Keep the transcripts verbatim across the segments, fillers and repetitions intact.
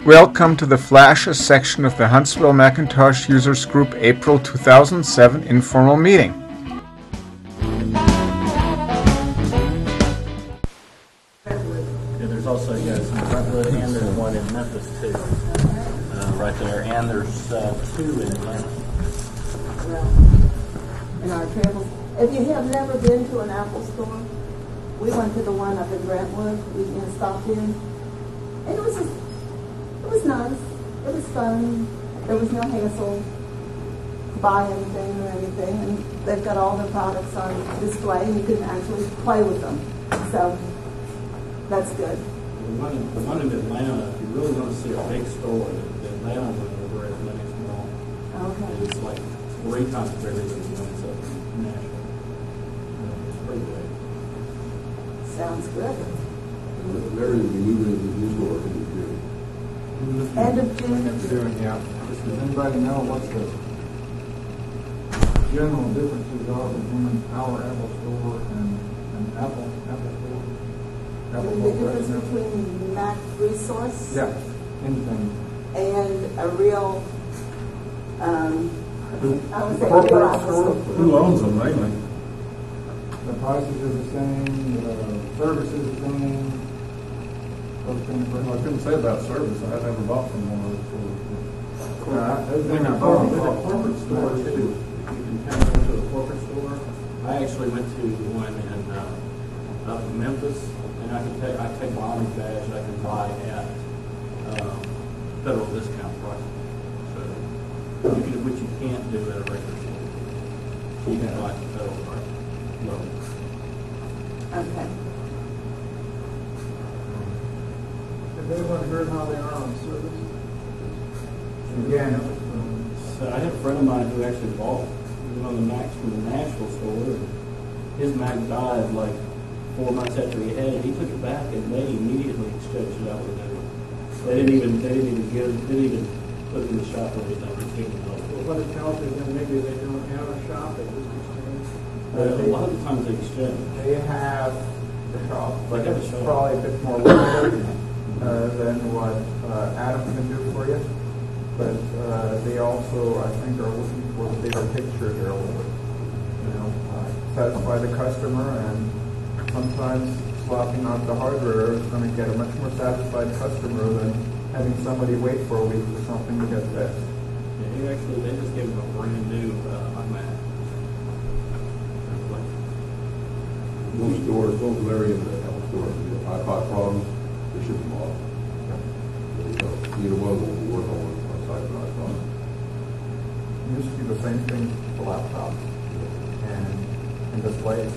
Welcome to the Flashes section of the Huntsville Macintosh Users Group April two thousand seven informal meeting. Yeah, there's also you guys in Brentwood, and there's one in Memphis too, uh, right there, and there's uh, two in Atlanta. Well, in our travels, if you have never been to an Apple store, we went to the one up in Brentwood. We you know, stopped in, and it was just, it was nice. It was fun. There was no hassle to buy anything or anything, and they've got all the products on display, and you can actually play with them. So that's good. The one, the one in Atlanta, if you really want to see a big store, the Atlanta one over at Lennox Mall. Okay. It's like three times bigger than the ones up in Nashville. It's pretty big. Sounds good. Very moving into the new store in June. End of June. June, yeah. Does anybody know what the general differences are between our Apple store and an Apple Apple store? Apple The difference Corporation? between Mac Resource Yeah, anything. and a real, um, I would say Corporate real Apple store? store. Who owns them mainly? The prices are the same, the service is the same. Those things pretty I much. couldn't say about service. I had never bought from one of those stores. Yeah, everything I With bought. a corporate store too, you can kind of go to a corporate store. I actually went to one in uh, up in Memphis, and I could take I could take my Army badge I could buy at um, federal discount price. So you can, which you can't do at a regular store. You can buy at the federal price. No. Okay. Have anyone heard how they are on service? Again, So I had a friend of mine who actually bought one of the Macs from the Nashville store. And his Mac died like four months after he had it. He took it back and they immediately exchanged it out with a new one. They didn't even they didn't even give didn't even put it in the shop or anything. They came and helped. what it tells you is that maybe they don't have a shop, they just exchange. Uh, a lot of the times they exchange. They have the shop, but They have a it's shop. probably a bit more limited uh, than what uh, Adam can do for you. But uh, they also, I think, are looking for the bigger picture here a little bit. You know, uh, satisfy the customer, and sometimes swapping out the hardware is going to get a much more satisfied customer than having somebody wait for a week for something to get fixed. Yeah, he actually they just gave him a brand new uh, iMac. Most stores, those very in the Apple store, if you have iPod problems, they ship them off. So either one will work on one side of iPod. It used to be the same thing for laptops and, and displays.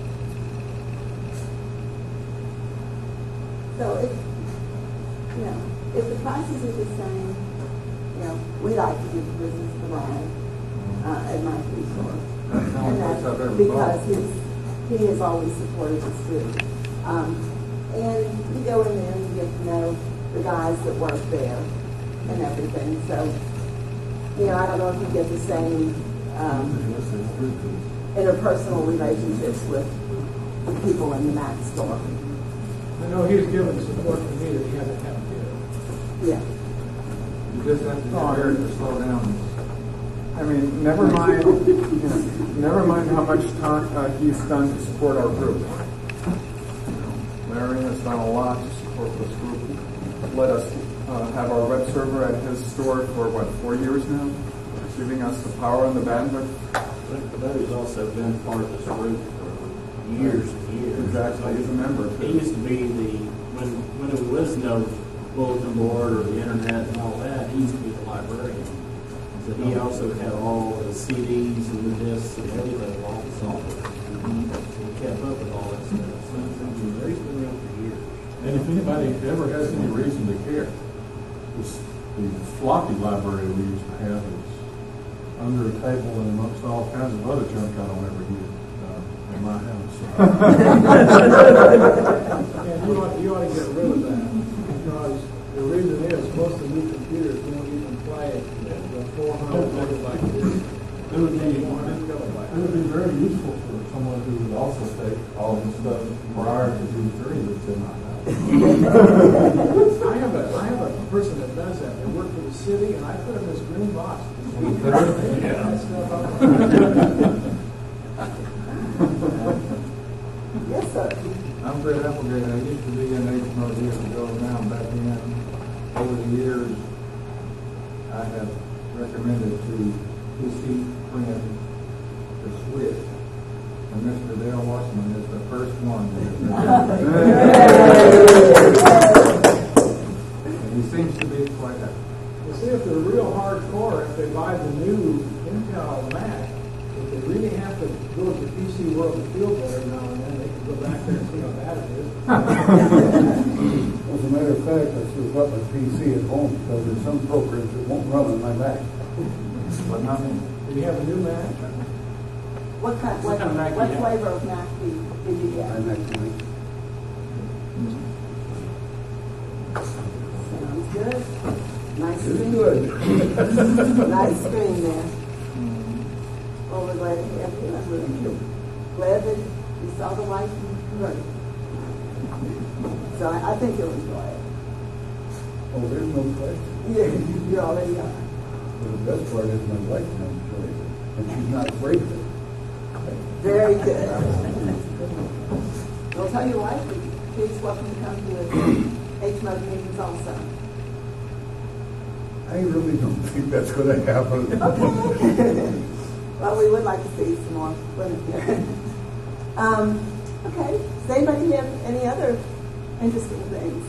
So if, you know, if the prices are the same, you know, we like to give business to Ryan uh, at my food store. That's the And only that's place I've ever because bought. he's, he has always supported us too. Um, and you go in there and you get to know the guys that work there and everything. So, you know, I don't know if you get the same um, interpersonal relationships with the people in the Mac store. I know he's given support to me that he hasn't had to give. Yeah. You just have to tell Eric to slow down. I mean, never mind, you know, never mind how much time uh, he's done to support our group. You know, Larry has done a lot to support this group. Let us uh, have our web server at his store for, what, four years now? Giving us the power and the bandwidth. But Larry's also been part of this group for years and years. Exactly, he's a member. He used to be the, when when there was no bulletin board or the internet and all that, he used to be the librarian. So he also had all the C Ds and the discs and everything, all the software. He kept up with all that stuff. So Larry's been around for years. And if anybody ever has any reason to care, this, the floppy library we used to have is under a table and amongst all kinds of other junk I don't ever use uh, in my house. And you ought, you ought to get rid of that, because the reason is, most of the new computers don't even play the four hundred megabyte disk. It would be, it would be very useful for someone who would also take all this stuff for our hired to do three, but they're not. I have a, I have a person that does that. They work for the city, and I put them in this green box. Yes, sir. I'm Fred Applegate. I used to be in H M O years ago. Now I'm back in. Over the years, I have recommended to P C Print the switch. And Mister Dale Washman is the first one. And he seems to be quite happy. You see, if they're real hardcore, if they buy the new Intel Mac, if they really have to go to the P C world to feel better now and then, they can go back there and see how bad it is. As a matter of fact, I still got my P C at home because there's some programs that won't run on my Mac. But not me. Do you have a new Mac? What kind, What what, kind of Mac do what you have? flavor of Mac did, did you get? I'm actually, Sounds good. Nice it's screen. good. Nice screen there. Well, we're glad to have you. I'm really glad that you saw the light and converted. So I, I think you'll enjoy it. Oh, there's no question. Yeah, you already are. But the best part is my wife knows enjoys it, and she's not afraid of it. Very good. Well, tell your wife, please welcome to come to the H M O meetings also. I really don't think that's going to happen. Okay. Well, we would like to see some more women here. um, okay. Does anybody have any other interesting things?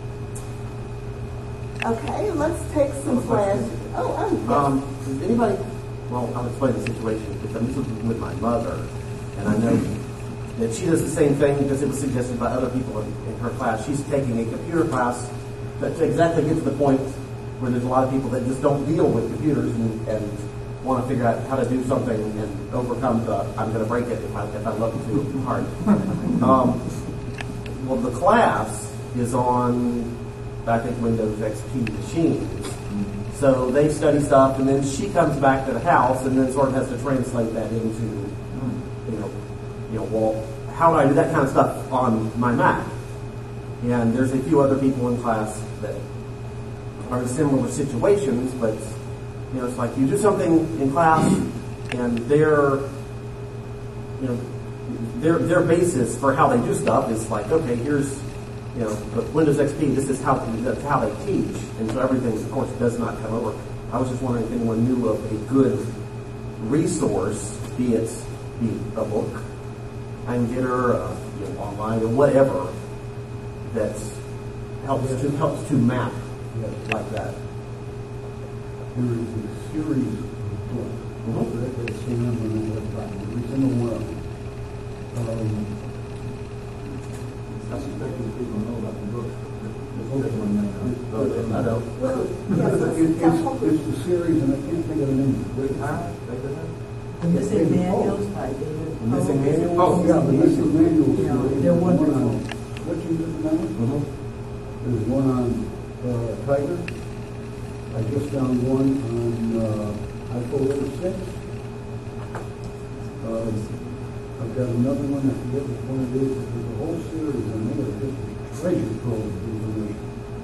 Okay, let's take some flash. Oh, um, yes. Um, does anybody, well, I'll explain the situation, because I'm living with my mother, and I know that she does the same thing because it was suggested by other people in, in her class. She's taking a computer class that to exactly get to the point where there's a lot of people that just don't deal with computers and, and want to figure out how to do something and overcome the, I'm going to break it if I, if I look too hard. Um, well, the class is on, I think, Windows X P machines. So they study stuff, and then she comes back to the house and then sort of has to translate that into, you know, you know, well, how do I do that kind of stuff on my Mac? And there's a few other people in class that are in similar situations, but, you know, it's like you do something in class, and their, you know, their their basis for how they do stuff is like, okay, here's, you know, the Windows X P, this is how that's how they teach, and so everything, of course, does not come over. I was just wondering if anyone knew of a good resource, be it be a book, I can get her uh, you know, online or whatever, that helps to helps to map like that. There is a series of books Mm-hmm. that they send them on the website, every single one of them. Um, I suspect that people know about the book. I know. Well, It- yes, It's, let's come it's the series, and I can't think of the name. But The missing manuals by David. The missing manuals? Oh, yeah, the missing manuals. Yeah, There's they're one wonderful. on- What you just mentioned? Mm-hmm. There's one on uh, Tiger. I just found one on uh, iPhone six. Uh, I've got another one, I forget which one it is. There's a whole series on there, just a treasure trove of information.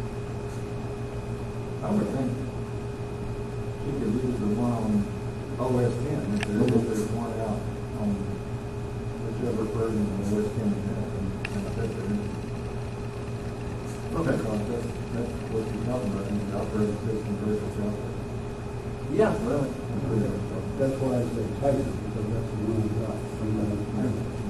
I would think she could use the one on O S ten, if there is, if there's one out on whichever version of O S ten you have, and and I bet there is. Okay. Because that's, that's what you're talking about, in the operating system versus out there. Yeah, really. That's why I say Tiger, because that's the one I got from the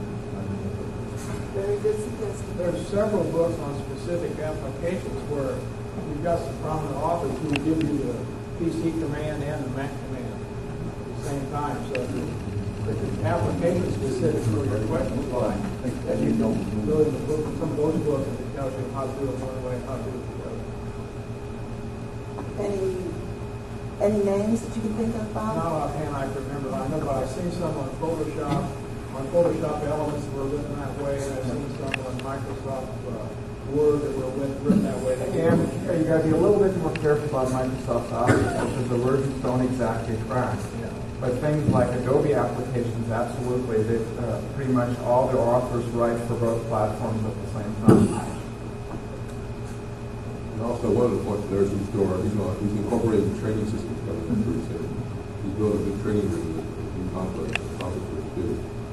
very good suggestion. There's several books on specific applications where you've got some prominent authors who will give you the P C command and the Mac command at the same time. So if the application specific for your question, like, and you don't go in the book, some of those books, and it tells you how to do it one way, how to do it the other. Any any names that you can think of, Bob? Not offhand I can remember, I know, but I've seen some on Photoshop, on Photoshop elements that were written that way, and I've seen some on Microsoft uh, Word that were written written that way. And you got to be a little bit more careful about Microsoft Office because the versions don't exactly track. But things like Adobe applications, absolutely, they, uh, pretty much all the authors write for both platforms at the same time. And also, one of the points there is he's doing, you know, he's incorporating training systems coming in pretty soon. He's building a new training room in in Complex, Complex too.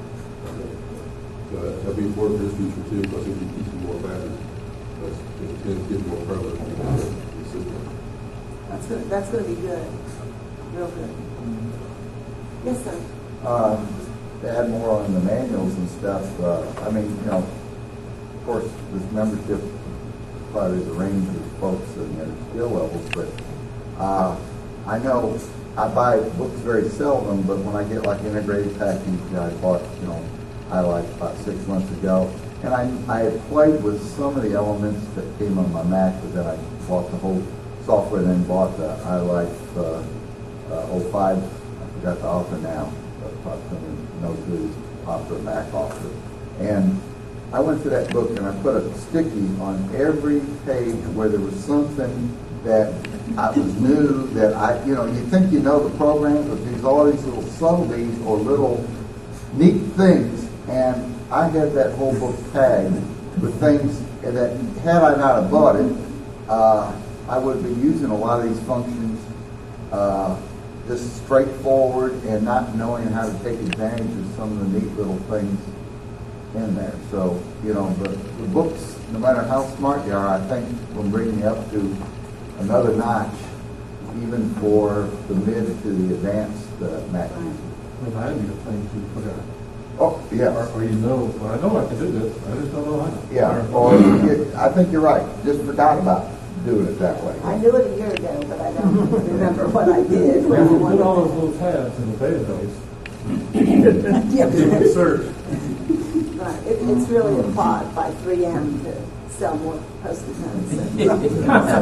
So that- that'll be important for his future too, because he'll be teaching more classes. That's, it's going to get more prevalent in the the system. That's gonna, that's gonna be good, real good. Yes, sir. Um, to add more on the manuals and stuff, uh, I mean, you know, of course, this membership probably is a range of folks and their skill levels, but uh, I know I buy books very seldom, but when I get like integrated package, I bought, you know, I like about six months ago, and I, I had played with some of the elements that came on my Mac, but then I bought the whole software and then bought the iLife uh, uh, oh five. I forgot the author now, but probably someone knows who author, Mac author. And I went to that book and I put a sticky on every page where there was something that I was new, that I, you know, you think you know the program, but there's all these little subtleties or little neat things, and I had that whole book tagged with things that, had I not have bought it, uh, I would have been using a lot of these functions uh, just straightforward and not knowing how to take advantage of some of the neat little things in there. So, you know, the, the books, no matter how smart you are, I think will bring you up to another notch, even for the mid to the advanced uh, Mac users. Remind me of things you forgot. Oh, yeah. Or, or you know, well, I know I can do this, I just don't know how. Yeah, or you, I think you're right. Just forgot about doing it that way. I knew it a year ago, but I don't remember what I did. We will put all those little tabs in the database. Yeah. You can search. Right. It, it's really a plot by three M to sell more post-it notes.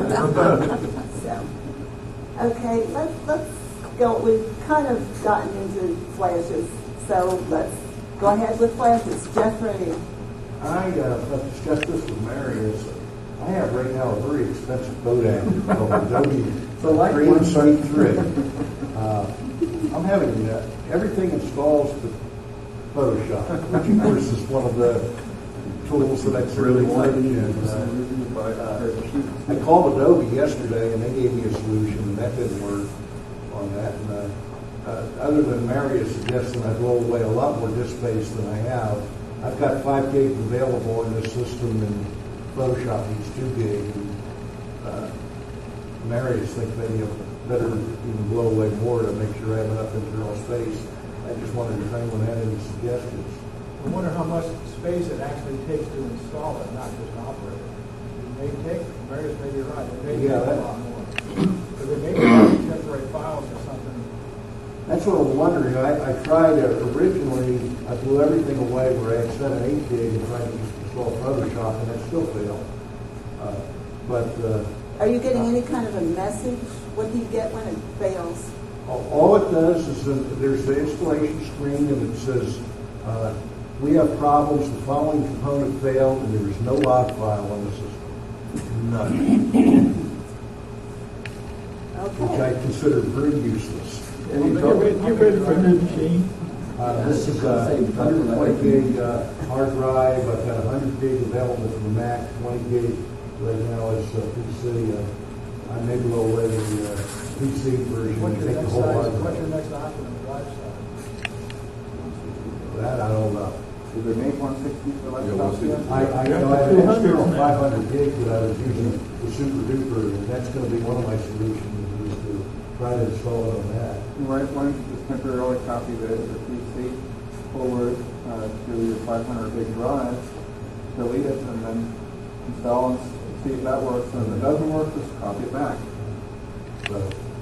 So, okay, let's let's go. We've kind of gotten into flashes, so let's go ahead with flashes. Jeffrey. I uh, have discussed this with Mary. Is I have right now a very expensive Kodak called Adobe So like three one- seventy-three. Uh, I'm having uh, everything installs to Photoshop, which of course is one of the tools that I really like. And, uh, uh, I called Adobe yesterday and they gave me a solution, and that didn't work on that. And, uh, uh, other than Mary is suggesting I blow away a lot more disk space than I have, I've got five gig available in this system, and Photoshop needs two gig. And, uh, Mary is thinking maybe I better even blow away more to make sure I have enough internal space. I just wanted to anyone had any suggestions. I wonder how much space it actually takes to install it, not just operate it. It may take, Marius may be right, it may Yeah, take that- a lot more. Because it may be temporary files or something. That's what I'm wondering. I, I tried uh, originally, I blew everything away where I had set an eight gig and tried to install Photoshop, and it still failed. Uh, but uh, Are you getting any kind of a message? What do you get when it fails? all all it does is that there's the installation screen, and it says, uh, we have problems, the following component failed, and there is no log file on the system. None. Which I Okay. consider very useless. Well, then you're ready, you're ready for a new machine. Uh, this is a one hundred twenty gig uh, hard drive. I've got one hundred gig available for the Mac, twenty gig right now is uh, P C. Uh, I may blow away the uh, P C version What's and your take the next whole size, hard what's your drive. next option on the drive side? That I don't know. Is it made one sixty for Yeah, laptops yet? I, I know I have an external five hundred gig that I was using the Super Duper, and that's going to be one of my solutions, is to try to install it on that. Why why don't you just temporarily copy the, the P C forward uh, to your five hundred gig drive, delete it, and then install and see if that works. And if it doesn't work, just copy it back. So,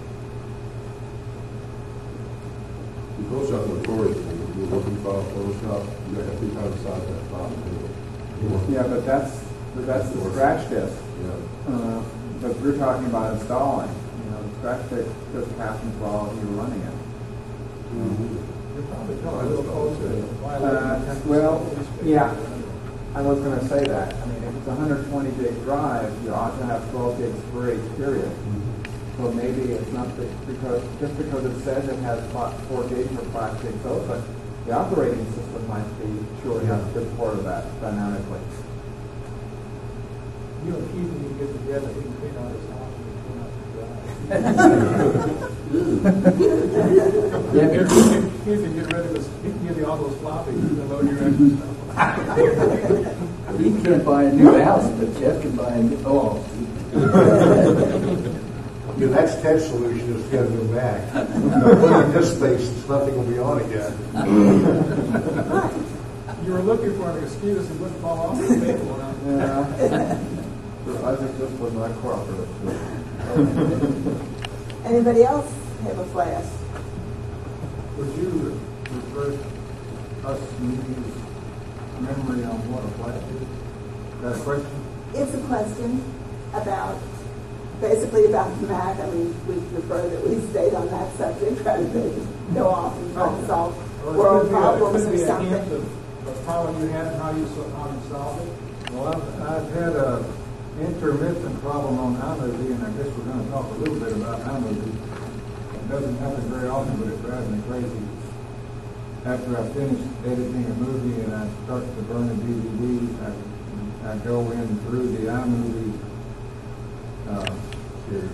The Photoshop notorious, when you're working file Photoshop, you gotta have three times the size of that file. to do it. Yeah, but that's that's the scratch disk. Yeah. Uh, but you're talking about installing. You know, the scratch disk just happens while you're running it. You're probably coming a little closer to Uh, violating well, the space. yeah. I was going to say that. I mean, if it's a one hundred twenty gig drive, you ought to have twelve gigs free, period. So maybe it's not be- because, just because it says it has pla- four gates or plastic, so, but the operating system might be showing up as part of that dynamically. You and Keith, when you get together, he can clean out his house and clean out the garage. Yeah, If you can, if you get rid of this, he can give you all those floppies, you can load your extra stuff. He can't buy a new house, but Jeff can buy a new, oh. Yeah, that's Ted's solution, is to go back. In this space, nothing will be on again. You were looking for an excuse, he wouldn't fall off the table now. Yeah. So I think this was not cooperative. Anybody else have a flash? Would you refresh us newbies' memory on what a flash is? Is that a question? It's a question about, basically about the Mac. I mean, we prefer that we stayed on that subject rather than go off and try to solve Or it world could be a- problems it or could be a something. hint of a problem you had and how you, so- how you solved it. Well, I've, I've had a intermittent problem on iMovie, and I guess we're going to talk a little bit about iMovie. It doesn't happen very often, but it drives me crazy. After I finish editing a movie and I start to burn a D V D, I, I go in through the iMovie uh, here,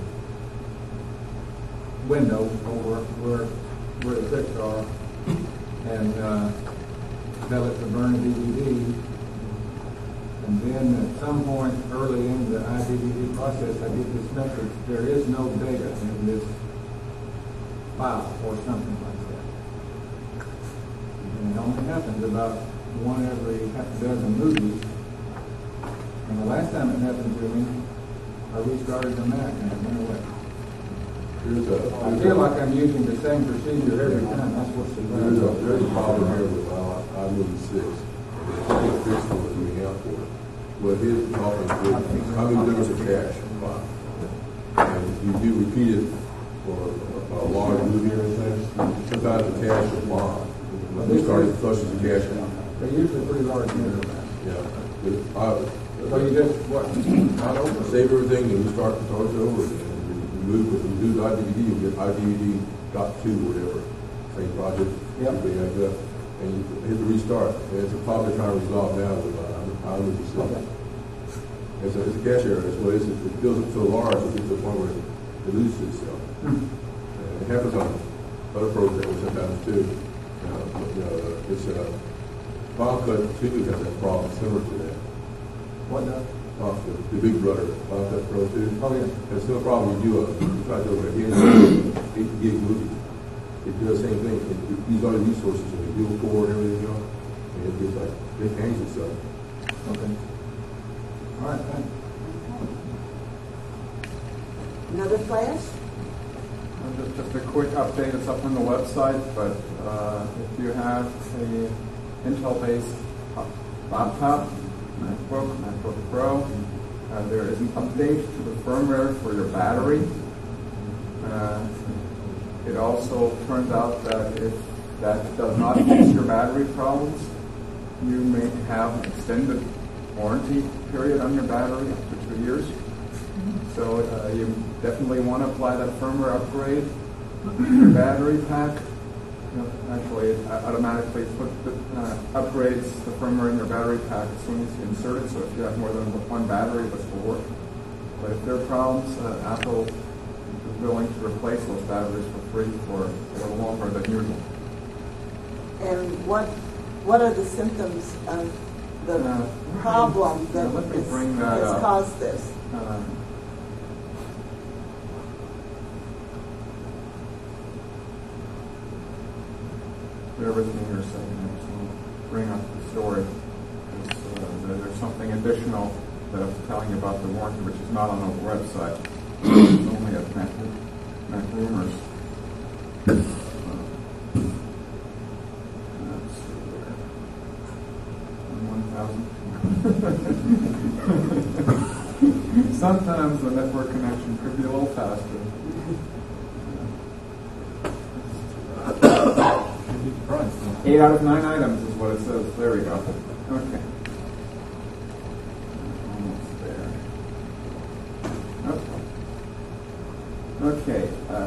window over where where the clips are, and uh, tell it to burn a D V D. And then at some point early in the iDVD process, I get this message: there is no data in this file, or something like that. And it only happens about one every half a dozen movies. And the last time it happened to me, I restarted the Mac and it went away. Here's a, I feel like I'm using the same procedure every time. That's what's the there's a, there's a problem here with i- iMovie six. And it's not fixed for what we have for it. What it is talking about, how many limits of cache file? And if you do repeat it for a, a large movie or anything, sometimes the cache will bomb. When we started flushes the cache out. They're usually pretty large numbers. Yeah. But I- So you just, what, not over? Save everything and we start, start it over again. We move, if we do the iDVD, you get iDVD dot two or whatever, same project. Yep. everything like that. And you hit the restart. And it's a problem they're trying to resolve now with uh, iMovie six. Okay. It's a, it's a cache error. That's what it is. It builds up so large, it gets to the point where it loses itself. Hmm. And it happens on other programs sometimes too. Uh, but, you know, it's a, Final Cut two has that problem similar to that. What does? Uh, the, the Big Brother, Final Cut Pro two. Oh, yeah. It's no problem. You do a, you try to do it again, eight gig movie. It does the same thing. It, it uses all the resources and the dual core and everything else. And it gets like, it hangs itself. Okay. All right, thanks. Another flash? Uh, Just, just a quick update, it's up on the website, but uh, if you have a Intel-based laptop, MacBook, MacBook Pro, uh, there is an update to the firmware for your battery. Uh, it also turns out that if that does not fix your battery problems, you may have an extended warranty period on your battery up to two years. So uh, you definitely want to apply that firmware upgrade. Your battery pack, you know, actually, it automatically put the, uh, upgrades the firmware in your battery pack as soon as you insert it. So if you have more than one battery, this will work. But if there are problems, uh, Apple is willing to replace those batteries for free for a little longer than usual. And what what are the symptoms of the Uh, problem that yeah, let me is- bring that has up. caused this? Um, Bear with me here a second. I just want to bring up the story. There's, uh, there- there's something additional that I was telling you about the warranty, which is not on the website. It's only at Mac, Mac Rumors. Uh, let's see there. one thousand. Sometimes the network connection could be a little faster. Eight out of nine items is what it says. There we go. Okay. Almost there. Okay. Okay. Uh,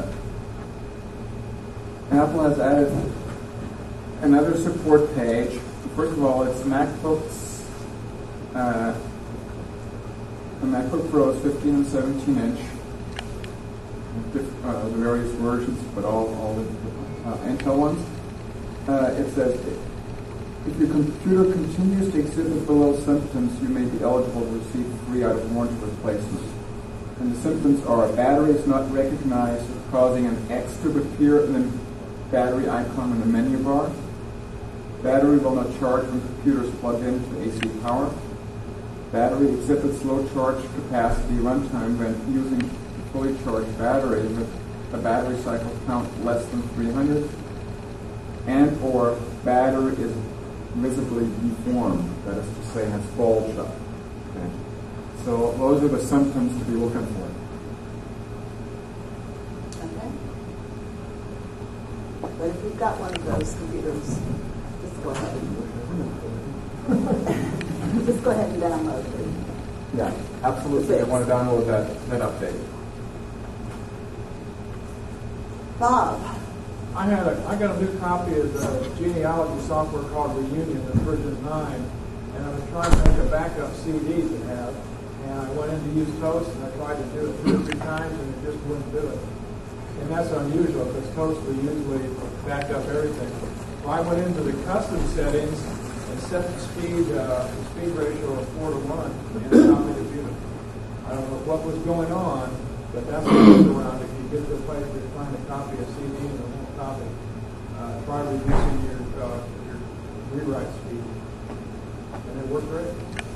Apple has added another support page. First of all, it's MacBooks, uh, the MacBook Pros, fifteen and seventeen inch, uh, the various versions, but all all the uh, Intel ones. Uh, it says, if your computer continues to exhibit below symptoms, you may be eligible to receive free out of warranty replacement. And the symptoms are a battery is not recognized, causing an X to appear in the battery icon in the menu bar. Battery will not charge when computers plugged into A C power. Battery exhibits low charge capacity runtime when using a fully charged battery with a battery cycle count less than three hundred. And or battery is visibly deformed, that is to say, has bulged up. Okay. So those are the symptoms to be looking for. Okay. But if you've got one of those computers, just go ahead. Just go ahead and download it. Yeah, absolutely. I want to download that, that update. Bob. I had a, I got a new copy of the genealogy software called Reunion, the version nine, and I was trying to make a backup C D to have, and I went in to use Toast, and I tried to do it two or three times, and it just wouldn't do it. And that's unusual, because Toast will usually back up everything. So I went into the custom settings and set the speed, uh, the speed ratio of four to one, and it stopped the computer. I don't know what was going on, but that's what goes around. If you get to a place where you're trying to copy a C D and it won't copy, uh, try reducing your, uh, your rewrite speed. And it worked great.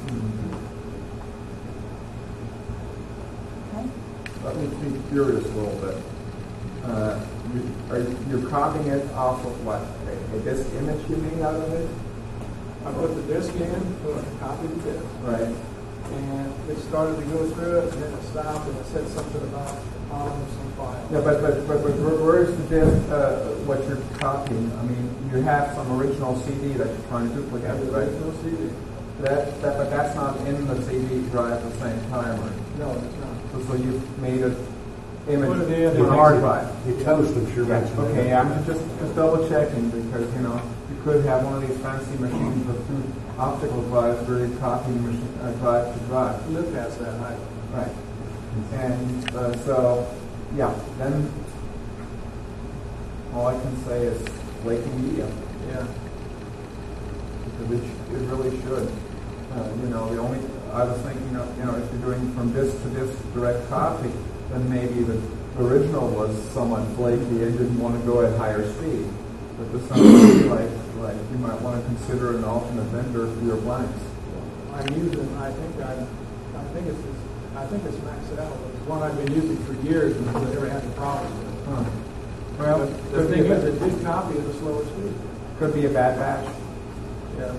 Okay. Let me be curious a little bit. Uh, you, are you, you're copying it off of what? A, a disk image you made out of it? I put the disk in, so I copied the disk. Right. And it started to go through it, and then it stopped, and it said something about the problem of some file. Yeah, but but but, but where, where is the disk? Uh, what you're copying? I mean, you have some original C D that you're trying to duplicate, The right? original C D. That, that but that's not in the C D drive at the same time, right? No, it's not. So, so you made an image Put it in, on a and hard it- drive. You toast them, sure. Yeah, okay, I'm just, just double checking because, you know, you could have one of these fancy machines with two optical drives where you copy machine, uh, drive to drive. Live past that height. Right. And uh, so, yeah, then all I can say is flaky media. Yeah. Because it, sh- it really should. Uh, you know, the only, I was thinking of, you know, if you're doing from disk to disk direct copy, then maybe the original was somewhat flaky and didn't want to go at higher speed. But this sounds like, like you might want to consider an alternate vendor for your blanks. I'm using, I think I, I think it's, I think it's Maxell. It's one I've been using for years and I've never had a problem with it. Huh. Well, But the could thing be a is, bad- it did copy at a slower speed. could be a bad batch. Yeah.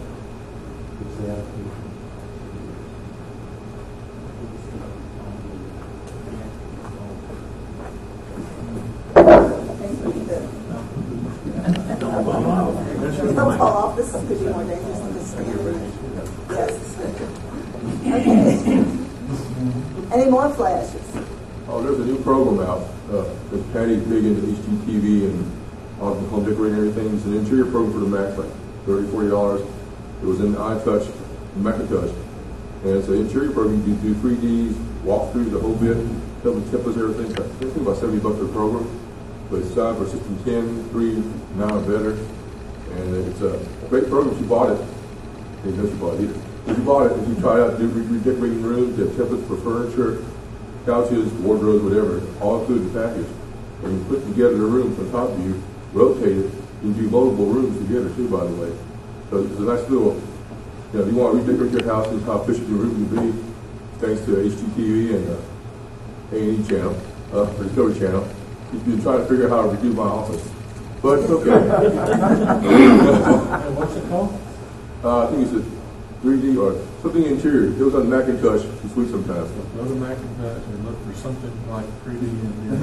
Don't fall off. This could be more dangerous than this stand. Yes. Okay. Any more flashes? Oh, there's a new program out. Uh, that Patty's big into H G T V and all the home decorating and everything. It's an interior program for the Mac, like thirty dollars, forty dollars. It was in iTouch, Macintosh. And it's an interior program. You can do three Ds, walk through the whole bit, tell the templates, everything. I think about seventy bucks per program. But it's time for system ten, three, now and better. And it's a great program. If you bought it, you know you bought it either. If you bought it, if you try it out, do redecorating rooms, you have templates for furniture, couches, wardrobes, whatever, all included in the package. And you put together the rooms on top of you, rotate it, you can do multiple rooms together too, by the way. So it's a nice little, you know, if you want to redecorate your house, this is how efficient your room can be, thanks to H G T V and uh, A and E channel, uh, the Discovery channel. You've been trying to figure out how to redo my office. But it's okay. What's it called? Uh, I think it's a three D or something interior. It was on Macintosh. It's sweet sometimes. Go to Macintosh and look for something like three D in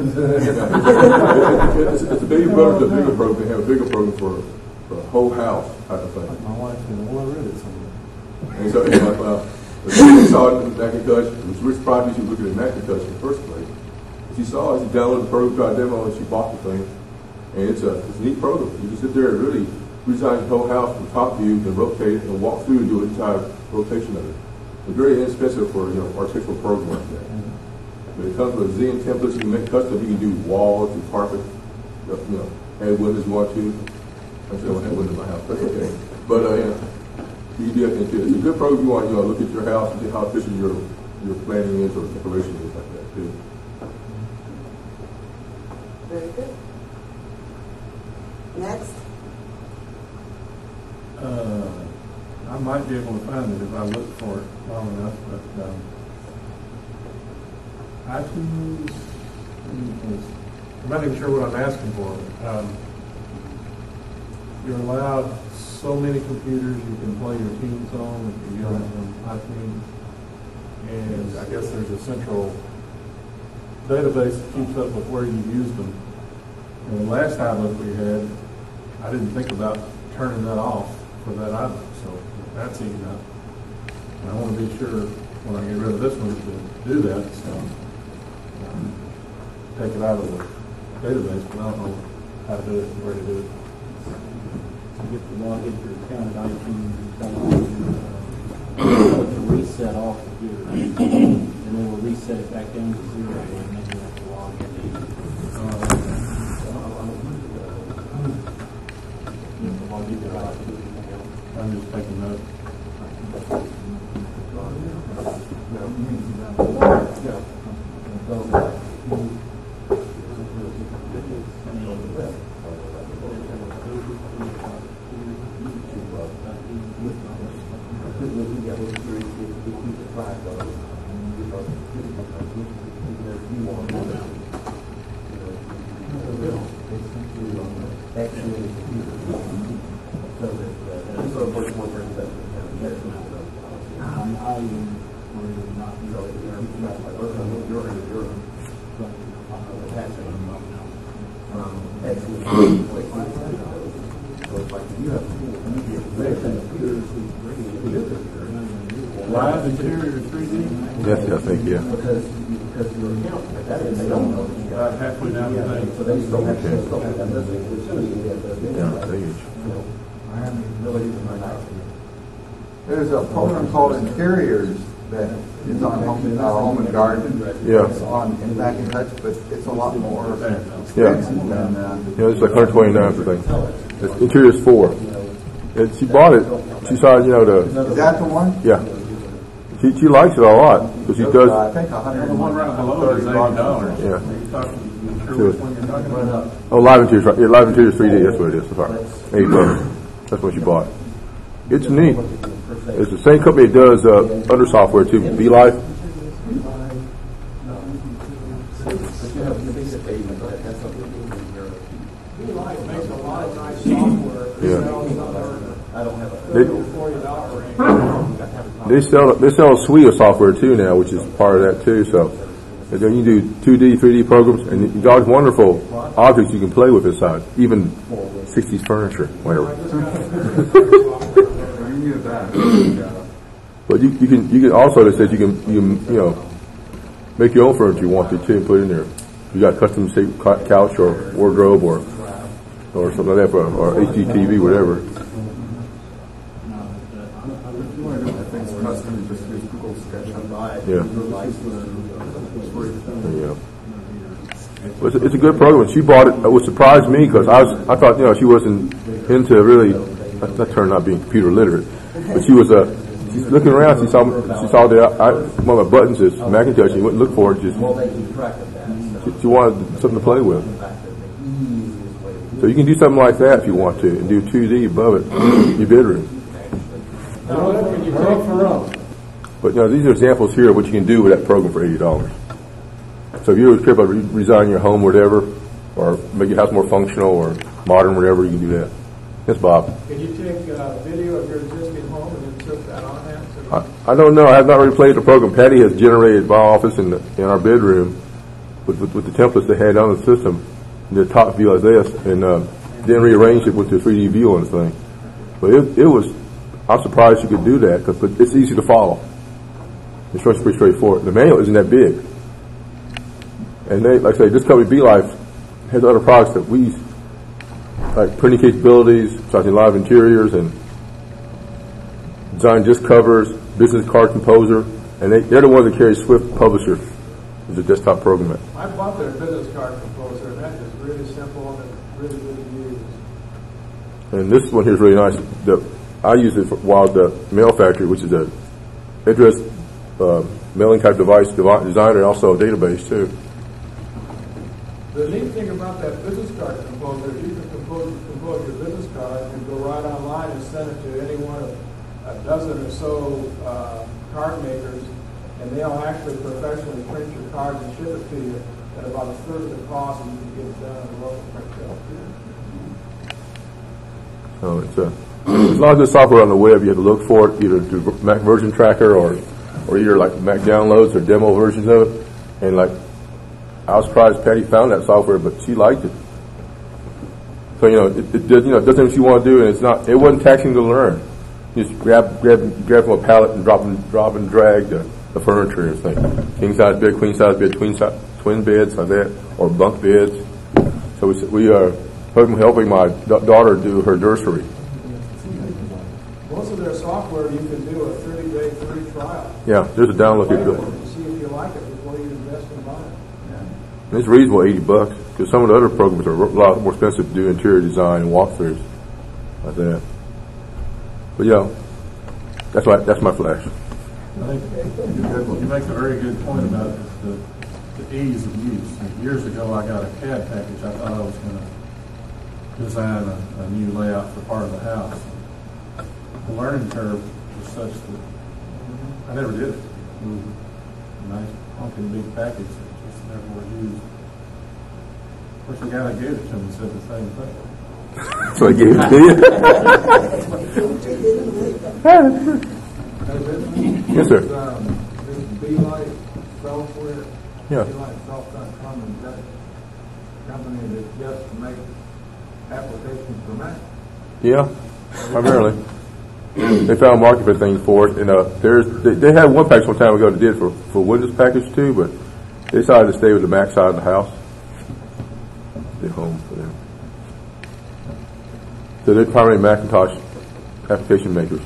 it's, it's a bigger program, it's a bigger program. They have a bigger program for, for a whole house type of thing. My wife said, well, I read it somewhere. And so, anyway, uh, the thing I saw it in Macintosh, it was really surprised she was looking at Macintosh in the first place. she saw it, she downloaded the program, tried demo, and she bought the thing. And it's a, it's a neat program. You can sit there and really redesign the whole house from top view, and rotate it, and walk through and do an entire rotation of it. It's very inexpensive for, you know, architectural program like that. But it comes with a zillion templates. You can make custom. You can do walls and carpet. You know, add windows you want to. I said I don't have windows in my house. That's okay. But uh, yeah, you can do that too. It's a good program. You want, you know, look at your house and see how efficient your your planning is or decoration is like that too. Very good. Next. Uh, I might be able to find it if I look for it long enough, but um, iTunes, I'm not even sure what I'm asking for. Um, you're allowed so many computers you can play your teams on if you get on iTunes. And I guess there's a central database that keeps up with where you've used them. And the last iLook we had, I didn't think about turning that off for that item, so that's eating up. And I want to be sure when I get rid of this one to do that, so um, take it out of the database, but I don't know how to do it and where to do it. So you get to log into your account at iTunes and to reset off the computer, and then we'll reset it back down to zero, and then you have to log in. Uh, you have to log into your iTunes. I'm just taking notes. Live interior three D? Yes, I think, yeah. About halfway down the thing. There's a program called Interiors that is on Home, uh, Home and Garden. Yeah. It's on in Macintosh, but it's a lot more expensive Yeah. than uh, Yeah, it's like one hundred twenty-nine for thing. It's Interiors four. And she bought it. She saw, you know, the. Is that the one? Yeah. She she likes it a lot because she does. Uh, I think one hundred. The one right below is eighty dollars. Yeah. Sure which one you're talking about? Oh, Live Interiors, right? Yeah, Live Interiors three D. That's what it is. Sorry, eighty bucks. That's what she bought. It's neat. It's the same company that does uh, under software too. Be Life. Yeah. They, they sell they sell a suite of software too now, which is part of that too. So and then you do two D, three D programs, and you got wonderful objects you can play with inside, even sixties furniture, whatever. But you, you can you can also, they said you can you can you know make your own furniture you want to too and put it in there. You got custom shaped couch or wardrobe or or something like that, for, or H D T V, whatever. Yeah. Yeah. It's a, it's a good program. She bought it. It would surprise me because I was I thought you know she wasn't into really not turned out being computer literate, but she was a. Uh, she's looking around. She saw she saw the I, one of my buttons is Macintosh. She went and looked for it. Just she, she wanted something to play with. So you can do something like that if you want to, and do two D above it in your bedroom. But you know, these are examples here of what you can do with that program for eighty dollars. So if you're care about re- redesigning your home, or whatever, or make your house more functional or modern, whatever, you can do that. Yes, Bob. Can you take a video of your existing home and insert that on there? I, I don't know. I have not really played the program. Patty has generated my office in the, in our bedroom with, with with the templates they had on the system, the top view like this, and uh, then rearranged it with the three D view on the thing. But it, it was. I'm surprised you could do that, cause, but it's easy to follow. It's pretty straightforward. The manual isn't that big. And they, like I say, this company, BeLife, has other products that we, like printing capabilities, starting live interiors, and design disc covers, business card composer, and they, they're the ones that carry Swift Publisher as a desktop program. I bought their business card composer, and that is really simple and really good to use. And this one here is really nice. The, I use it for, while the Mail Factory, which is a address uh, mailing type device devi- designer, and also a database too. The neat thing about that business card composer, you can compose, compose your business card and go right online and send it to any one of a dozen or so uh, card makers, and they'll actually professionally print your card and ship it to you at about a third of the cost, and you can get it done in a local print shop. So it's a there's a lot of good software on the web. You have to look for it either through Mac Version Tracker or or either like Mac downloads or demo versions of it. And like I was surprised Patty found that software, but she liked it. So you know, it, it does you know it does what you want to do, and it's not it wasn't taxing to learn. You just grab grab grab from a pallet and drop and drop and drag the, the furniture and everything. King size bed, queen size bed, twin size, twin beds like that, or bunk beds. So we we are helping my da- daughter do her nursery. Most of their software you can do a thirty-day free trial. Yeah, there's a download Play capability. with it and see if you like it before you invest in buying it. And it's reasonable, eighty bucks, because some of the other programs are a lot more expensive to do interior design and walkthroughs like that. But yeah, that's my that's my flash. I think you make a very good point about the, the ease of use. Years ago, I got a C A D package. I thought I was going to design a, a new layout for part of the house. The learning curve was such that I never did it. Mm-hmm. Nice, honking big package that just never was used. Of course, the guy that gave it to me said the same thing. So I gave it to you. Yes, sir. Um, this BeLife software, Yeah. BeLife Soft dot com, is that a company that just makes applications for Mac? Yeah, primarily. They found a market for things for it, and uh, there's they, they had one package one time ago that did for for Windows package too, but they decided to stay with the Mac side of the house. The home for them. So they're primarily Macintosh application makers.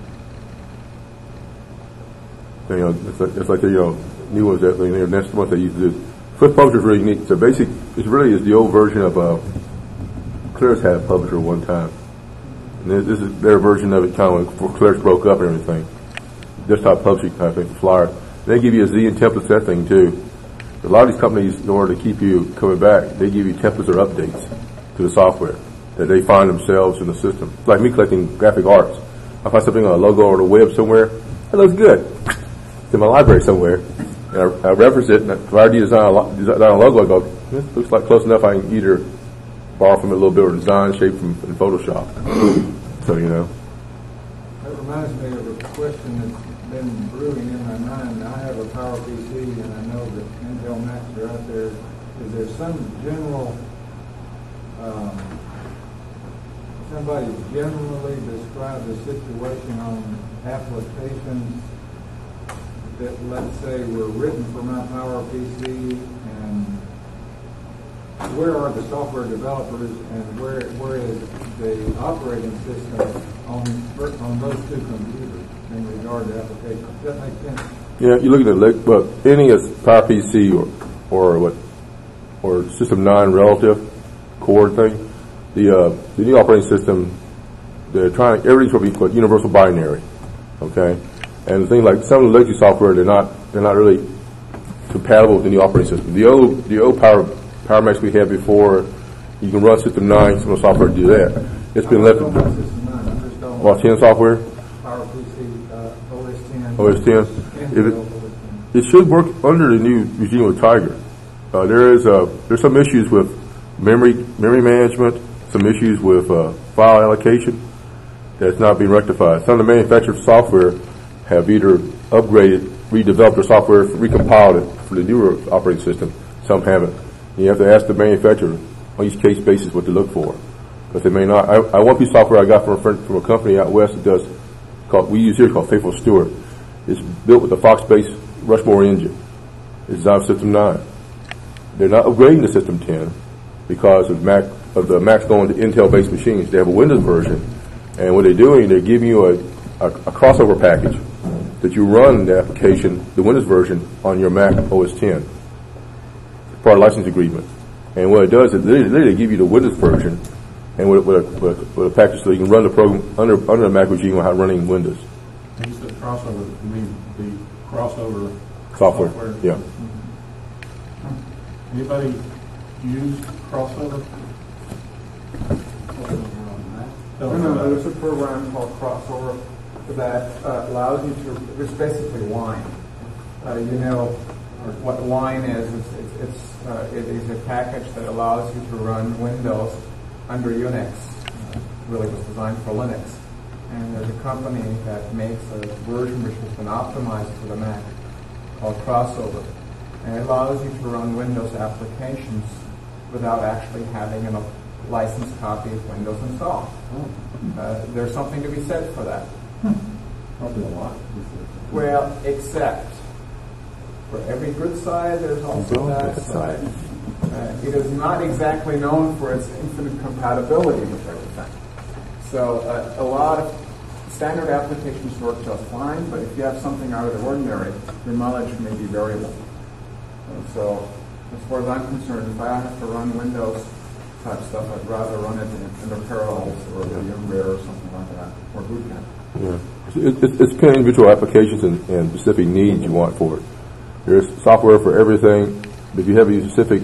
So, you know, it's like, it's like the, you know, new ones that, you know, that's the ones they used to do. Swift Publisher is really unique. So basic, it really is the old version of uh, Clear's had a publisher one time. And this is their version of it, kind of when before Clear's broke up and everything. Desktop publishing kind of thing for Flyer. They give you a Z and templates, that thing too. A lot of these companies, in order to keep you coming back, they give you templates or updates to the software that they find themselves in the system. It's like me collecting graphic arts. I find something on a logo or the web somewhere, it looks good. It's in my library somewhere. And I, I reference it, and if I already design a, lo- design a logo, I go, this looks like close enough I can either borrow from it a little bit or design shape from in Photoshop. So, you know. That reminds me of a question that's been brewing in my mind. I have a PowerPC, and I know that Intel Macs are out there. Is there some general, um, somebody generally describe the situation on applications that, let's say, were written for my PowerPC, and where are the software developers, and where where is the operating system on on those two computers in regard to applications? Does that make sense? Yeah, you're looking at like, well, any is PowerPC or or what or System nine relative core thing. The uh, the new operating system, they're trying everything's going to be called universal binary, okay? And the thing like some of the legacy software, they're not they're not really compatible with the new operating system. The old the old Power Power Macs we had before, you can run System nine, some of the software to do that. It's been left. Well, ten software. PowerPC, uh, O S ten. O S ten. If it, it should work under the new regime with Tiger. Uh, there is uh, there's some issues with memory memory management, some issues with uh, file allocation that's not being rectified. Some of the manufactured software have either upgraded, redeveloped their software, recompiled it for the newer operating system. Some haven't. You have to ask the manufacturer on each case basis what to look for, because they may not. I, I one piece of software I got from a friend, from a company out west that does called we use here called Faithful Stewart. It's built with the Fox-based Rushmore engine. It's designed System nine. they're not upgrading to System ten because of Mac of the Macs going to Intel-based machines. They have a Windows version, and what they're doing, they're giving you a, a, a crossover package that you run the application, the Windows version, on your Mac O S ten. Part of the license agreement. And what it does is they literally give you the Windows version and with, with, a, with, a, with a package so you can run the program under under the Mac regime without running Windows. And you said crossover, you mean the crossover Software, software? yeah. Anybody use crossover? No, no, there's a program called Crossover that uh, allows you to, it's basically Wine. Uh, you know what Wine is, it's, it's, it's uh, it is a package that allows you to run Windows under Unix. Uh, really was designed for Linux. And there's a company that makes a version which has been optimized for the Mac called Crossover. And it allows you to run Windows applications without actually having a licensed copy of Windows installed. Uh, there's something to be said for that. Probably a lot. Well, except for every good side, there's also bad side. Uh, it is not exactly known for its infinite compatibility with everything. So uh, a lot of standard applications work just fine, but if you have something out of the ordinary, your mileage may be variable. And so, as far as I'm concerned, if I have to run Windows type stuff, I'd rather run it in, in the Parallels or the VMware or something like that, or Boot Camp. Yeah. It's, it's, it's kind of individual applications and, and specific needs you want for it. There's software for everything. If you have a specific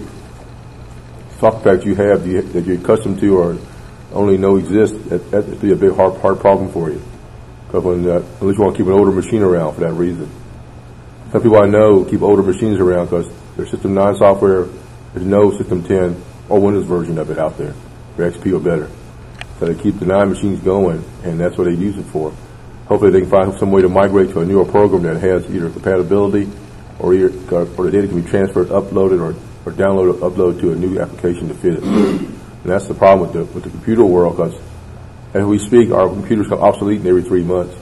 software package you have you, that you're accustomed to or only know exists, that, that would be a big hard, hard problem for you. Because when, uh, unless you want to keep an older machine around for that reason. Some people I know keep older machines around because their System nine software, there's no System ten or Windows version of it out there, or X P or better. So they keep the nine machines going, and that's what they use it for. Hopefully they can find some way to migrate to a newer program that has either compatibility or, either, or the data can be transferred, uploaded, or, or downloaded, uploaded to a new application to fit it. And that's the problem with the, with the computer world, because as we speak, our computers become obsolete every three months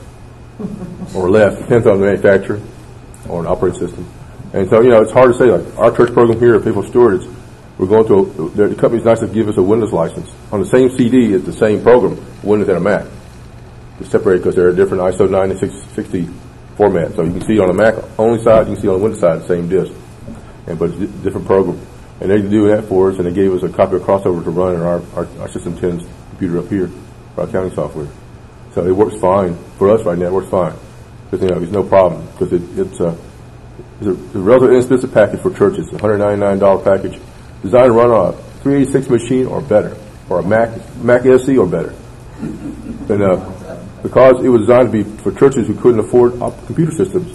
or less. Depends on the manufacturer or an operating system. And so, you know, it's hard to say. Like our church program here at Faithful Stewards, we're going to, a, the company's nice to give us a Windows license. On the same C D, it's the same program, Windows and a Mac. It's separated because they're a different I S O ninety-six sixty format. So you can see on the Mac only side, you can see on the Windows side the same disk. And, but it's a different program. And they do that for us, and they gave us a copy of Crossover to run in our, our, our System ten's computer up here for our accounting software. So it works fine. For us right now, it works fine. Because, you know, there's no problem. Because it, it's, a, it's, a, it's a relatively inexpensive package for churches, a one hundred ninety-nine dollars package, designed to run on a three eighty-six machine or better, or a Mac Mac S E or better. And uh, because it was designed to be for churches who couldn't afford op- computer systems,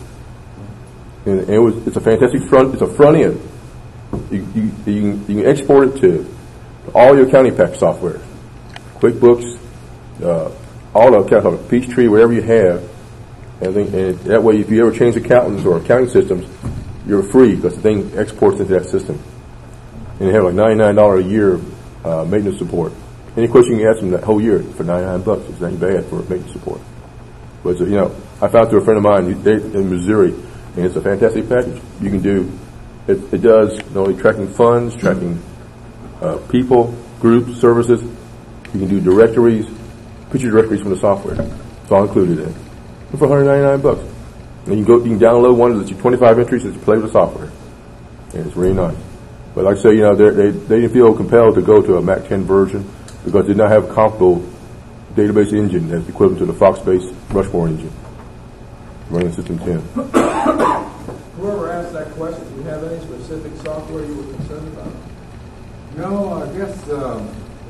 and, and it was it's a fantastic front. It's a front end. You you, you, can, you can export it to, to all your accounting pack software, QuickBooks, uh, all the accounting, Peachtree, whatever you have. And, then, and that way, if you ever change accountants or accounting systems, you're free because the thing exports into that system. And they have like ninety-nine dollars a year uh, maintenance support. Any question you can ask them that whole year for ninety-nine bucks. It's not bad for maintenance support. But you know, I found through a friend of mine they, in Missouri, and it's a fantastic package. You can do it. It does not only tracking funds, tracking uh, people, groups, services. You can do directories, picture directories from the software. It's all included in it. And for one hundred ninety-nine bucks. And you can go, you can download one that's your twenty-five entries that you play with the software, and it's really nice. But like I say, you know, they they didn't feel compelled to go to a Mac ten version because they did not have a comparable database engine that's equivalent to the Fox-based Rushmore engine running System ten. Whoever asked that question, do you have any specific software you were concerned about? No, I guess um,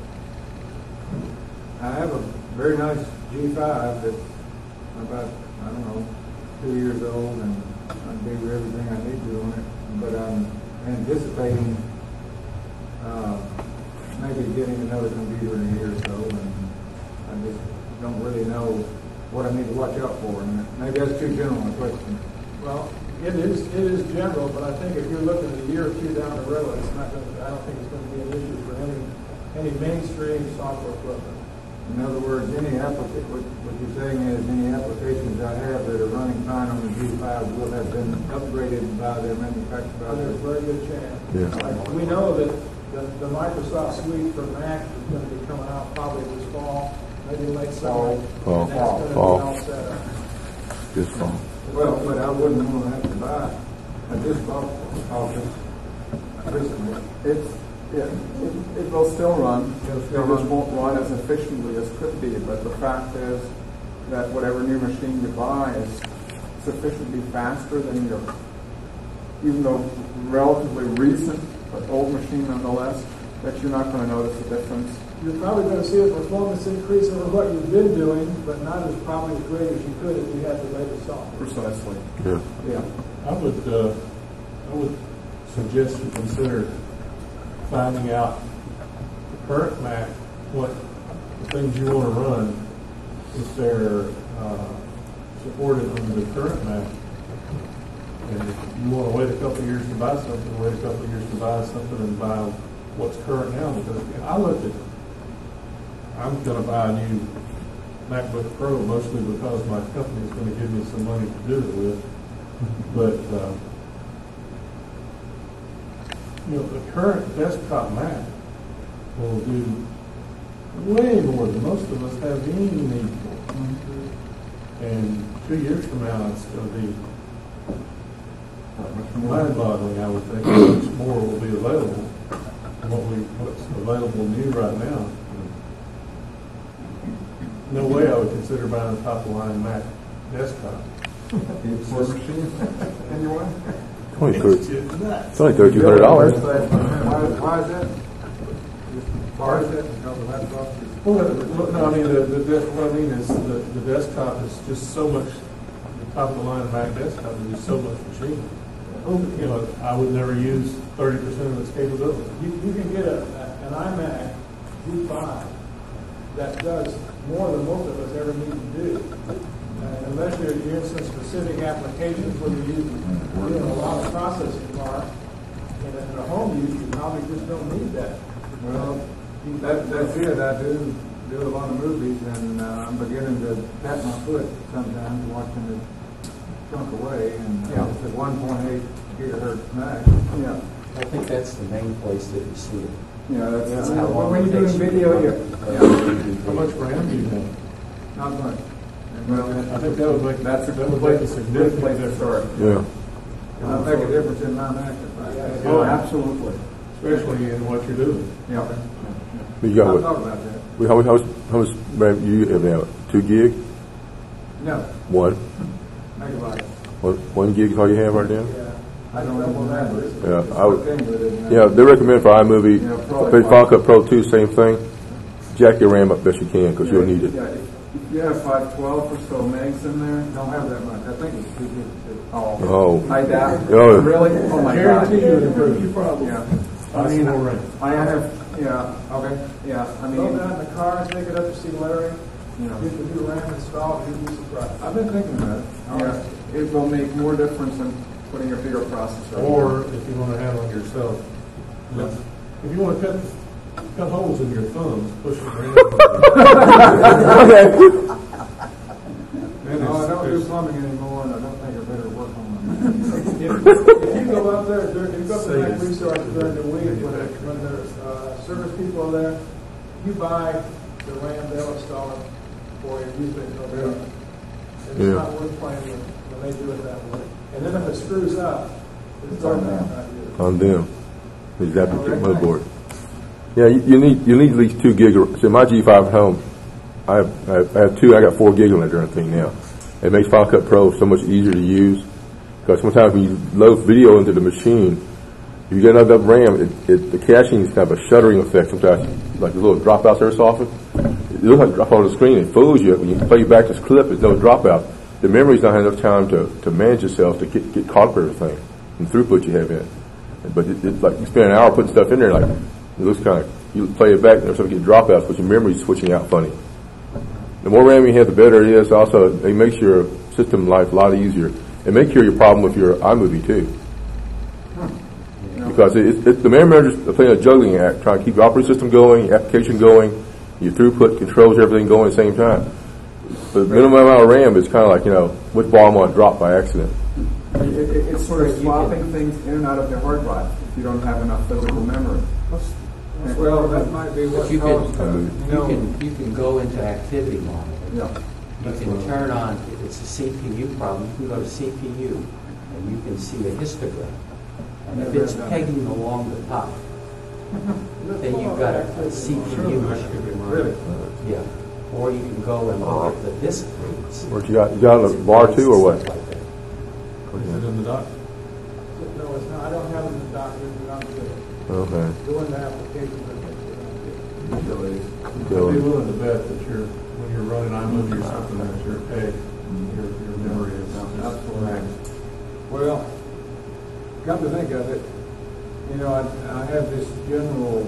I have a very nice G five that's about, I don't know, two years old, and I do everything I need to on it. But I'm anticipating uh, maybe getting another computer in a year or so, and I just don't really know what I need to watch out for. And maybe that's too general a question. Well, it is it is general, but I think if you're looking at a year or two down the road, it's not going to, I don't think it's going to be an issue for any any mainstream software equipment. In other words, any applica- what, what you're saying is any applications I have that are running fine on the G five will have been upgraded by their manufacturer. There's a very good chance. Yeah. Like, we know that the, the Microsoft Suite for Mac is going to be coming out probably this fall, maybe late summer. Fall. And that's going to be Fall. all set up. This fall. Well, but I wouldn't want to have to buy. I just bought Office recently. It's, yeah, it, it will still run. It just won't run as efficiently as could be, but the fact is that whatever new machine you buy is sufficiently faster than your, even though relatively recent, but old machine nonetheless, that you're not going to notice a difference. You're probably going to see a performance increase over what you've been doing, but not as probably as great as you could if you had the latest software. Precisely. Yeah. Yeah. I would, uh, I would suggest you consider finding out the current Mac, what the things you want to run, if they're uh, supported on the current Mac. And if you want to wait a couple of years to buy something, wait a couple of years to buy something and buy what's current now. Because you know, I looked at, I'm going to buy a new MacBook Pro mostly because my company is going to give me some money to do it with. But uh, you know, the current desktop Mac will do way more than most of us have any need for. Mm-hmm. And two years from now, it's going to be mind-boggling, I would think. Much more will be available than what we, what's available new right now. No way I would consider buying a top-of-line Mac desktop. It's a machine. Anyone? Twenty thirty. It's only thirty two hundred dollars. Why, why is that? Why is that? Because the laptop is. Well, no, I mean, the, the, the, what I mean is the, the desktop is just so much, the top-of-the-line Mac desktop is just so much machine. You know, I would never use thirty percent of its capability. You, you can get a, an iMac G five that does more than most of us ever need to do. Uh, unless you're, you're in some specific applications where you're using, doing a lot of processing power, in a, in a home use, you probably just don't need that. Well, that, that's it. I do do a lot of movies, and uh, I'm beginning to tap my foot sometimes watching it chunk away, and uh, it's at one point eight gigahertz max. Yeah. I think that's the main place that you see it. Yeah, that's, That's yeah. how long When it you're doing takes you video, to yeah. run. yeah. How much RAM do you have? Not much. Well, I think that would make, that's a that would good make a place, good significant place to difference. start. Yeah. It'll make a difference in my Mac. if I- Yeah. Oh, absolutely. Especially in what you're doing. Yeah. You got I'll what? talk about that. Wait, How much? How much? How much RAM you have now? Two gig? No, One? megabytes. One, one gig is all you have right now? Yeah. I don't remember. It's- Yeah, it's I would- the thing with it, Yeah, they recommend for iMovie, Yeah, Pro. Pro Final Cut Pro two, same thing. Jack your RAM up best you can because you'll need it. Yeah, if if you have five twelve or so megs in there, don't have that much. I think it's two gig. Oh. I doubt it. Oh. Really? Oh my God. Guarantee you it improves. You probably. Yeah. I I mean, more RAM. I have, yeah, okay, yeah, I Go mean, down in the car and take it up to see Larry, you know, get the new RAM installed, you'd be surprised. I've been thinking about it. Yeah, it will make more difference than putting a bigger processor. Or if you want to handle it yourself, if you want to cut cut holes in your thumbs, push the RAM. No, I don't do plumbing anymore, and I don't think I better work on If, if you go up there, dur- if you go up to Mac Resources during the week when, there- when there's uh, service people are there, you buy the RAM, they'll install it for you. Usually it's no problem. And it's Yeah. not worth playing with when they do it that way. And then if it screws up, it's It's on on them. them. On them. Is that the motherboard? Yeah, you, you need you need at least two gig. of- So my G five at home, I have, I have, I have two. I got four gig on that darn thing now. It makes Final Cut Pro so much easier to use because sometimes when you load video into the machine, if you get enough RAM, it, it, the caching is kind of a shuttering effect. Sometimes, like the little dropouts every so often, it looks like a drop on the screen. It fools you when you play back this clip. There's no dropout. The memory's not had enough time to, to manage itself to get, get caught up with everything and throughput you have in it. But it, it's like you spend an hour putting stuff in there, like it looks kind of, you play it back and there's some get dropouts, but your memory's switching out funny. The more RAM you have, the better it is. Also, it makes your system life a lot easier. It may cure your problem with your iMovie too, because it, it, the memory managers are playing a juggling act, trying to keep your operating system going, your application going, Your throughput controls everything going at the same time. The minimum amount of RAM is kind of like, you know, which ball I'm going to drop by accident. It, it, it's sort of swapping things in and out of the hard drive if you don't have enough physical memory. Well, that might be what you caused can, that. you can you can go into activity monitor. Yeah. You can turn on, if it's a C P U problem, you can go to C P U and you can see a histogram. And if it's pegging along the top, then you've got a, a C P U issue. Really? Yeah. Or you can go and look at the disk reads. What you got? You got a bar too, or what? Like that. Is it in the doc? No, it's not. I don't have it in the document, but I'm good. Okay. Doing the application, but that's what I'm doing. Utilities. I'd be willing to bet that you're, when you're running iMovie or something, that your peg, your, your memory is absolutely. Well, come to think of it, you know, I, I have this general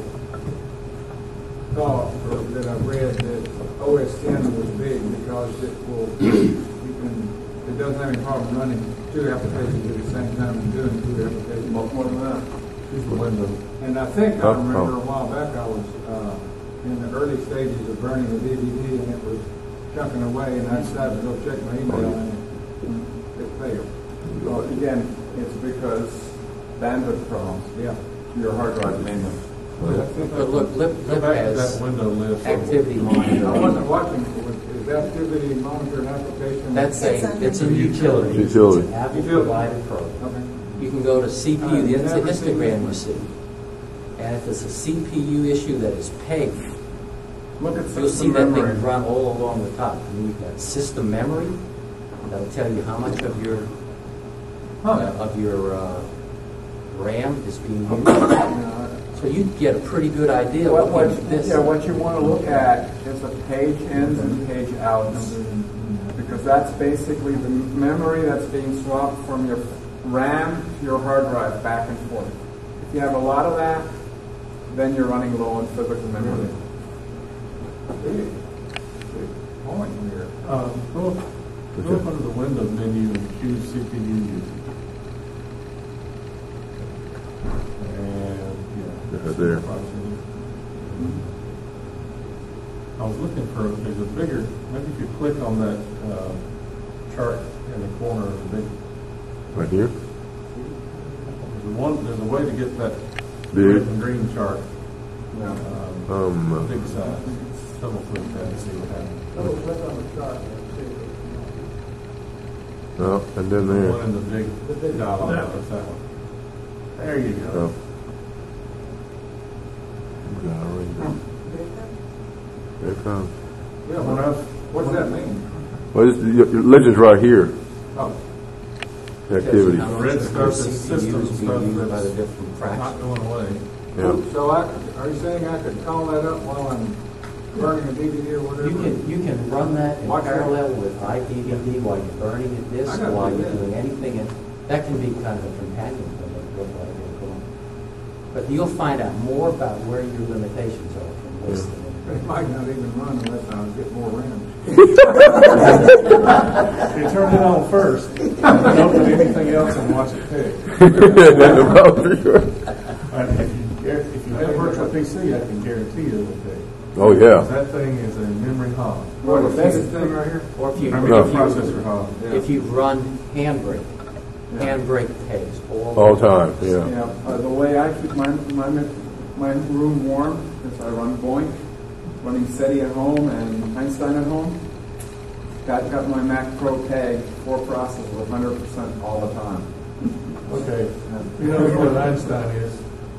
thought that I read that O S ten was big because it will, you can, it doesn't have any problem running two applications at the same time and doing two applications. More than that. Use the window. And I think I Oh, remember oh. a while back I was uh, in the early stages of burning a D V D and it was chunking away and I decided to go check my email and it, it failed. Well, again, it's because bandwidth problems. Yeah. Your hard drive mainly. But look, Lip, Go Lip back to has that window list. activity I monitor. wasn't watching, is activity monitor an application? That's a, it's a utility. Utility. It's an Apple Utility. provided program. Okay. You can go to C P U, I've the it's a never seen histogram that. you see. And if it's a C P U issue that is pegged, Look at you'll see system that memory. thing run all along the top. And you've got system memory, that'll tell you how much of your uh, of your uh, RAM is being used. So you get a pretty good idea What, of what, looking at this. yeah, what you want to look at is the page ins and page outs, because that's basically the memory that's being swapped from your RAM to your hard drive back and forth. If you have a lot of that, then you're running low on physical memory. Big, big point here. Um, go up, go up under the Windows menu and choose C P U usage. And, yeah. Right there. I was looking for, there's a bigger, maybe if you click on that, uh, chart in the corner of the big, Right here? there's a one, there's a way to get that Big. red and green chart. Yeah. Um, Um, uh, big size. Double click that and see what happens. Double click on the chart and see. No, and then The there. one in the big The big- dialog, Yeah. that's that one. There you go. Oh. You got it right there. There it comes. Yeah, what else? What's that mean? Well, it's, your, your legend's right here. Oh, The activity. How much Red of stuff your is C P U system is being stuff used by the that's different Not fractions. going away. Yeah. so I, are you saying I could call that up while I'm burning a D V D or whatever? You can you can run that in Watch that. parallel with iDVD while you're burning a I disk, gotta while do you're that. doing anything, and that can be kind of a companion to what what you're doing. But you'll find out more about where your limitations are from this. It might not even run unless I get more RAM. You turn it on first, and don't put anything else and watch it tick. And if you, if you have a virtual P C, I can guarantee you it will tick. Oh, yeah. That thing is a memory hog. What, the biggest thing right here? Or if you, I mean, No. a processor hog. if you run Handbrake, Handbrake pays all, All time, yeah. Yeah, uh, the way I keep my, my, my room warm is I run Boink, running SETI at home and Einstein at home. Got, got my Mac Pro K, four processors, one hundred percent all the time. Okay, you know what Einstein is?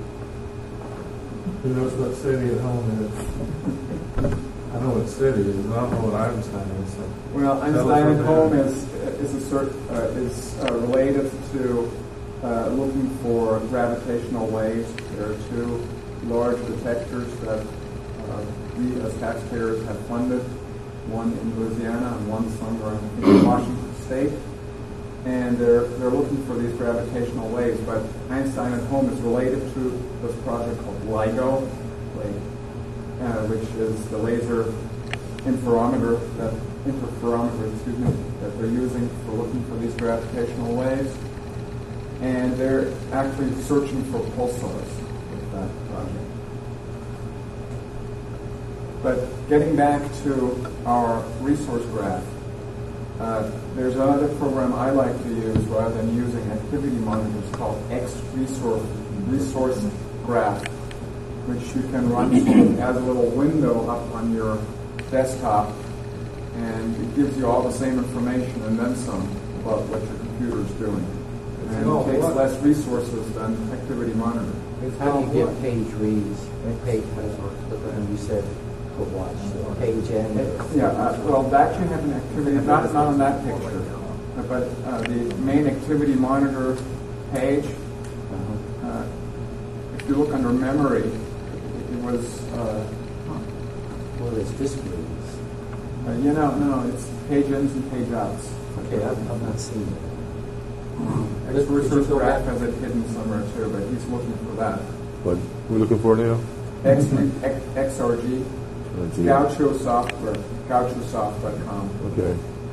Who knows what SETI at home is? I know what SETI is, but I don't know what Einstein is. So. Well, Tell us Einstein what at they home are. is is a cert, uh, is uh, related to uh, looking for gravitational waves. There are two large detectors that uh, we as taxpayers have funded, one in Louisiana and one somewhere in Washington State. And they're they're looking for these gravitational waves. But Einstein at home is related to this project called LIGO, like, uh, which is the laser interferometer that interferometer, excuse me, that they're using for looking for these gravitational waves. And they're actually searching for pulsars with that project. But getting back to our resource graph, uh, there's another program I like to use rather than using activity monitors called X Resource Resource Graph, which you can run sort of as a little window up on your desktop, and it gives you all the same information and then some about what your computer is doing. And it takes less resources than activity monitor. How do you get page reads, page, when you said to watch, so page end? Yeah, uh, well, that you have an activity, not, not on that picture, but uh, the main activity monitor page, uh, if you look under memory, it was, uh, well, there's disk reads. Uh, you know, no, it's page ins and page outs. Okay, I've, I've not seen it. This research graph has it hidden somewhere too, but he's looking for that. What we're looking for now? X, X, XRG, Gaucho software, gaucho soft dot com. Okay.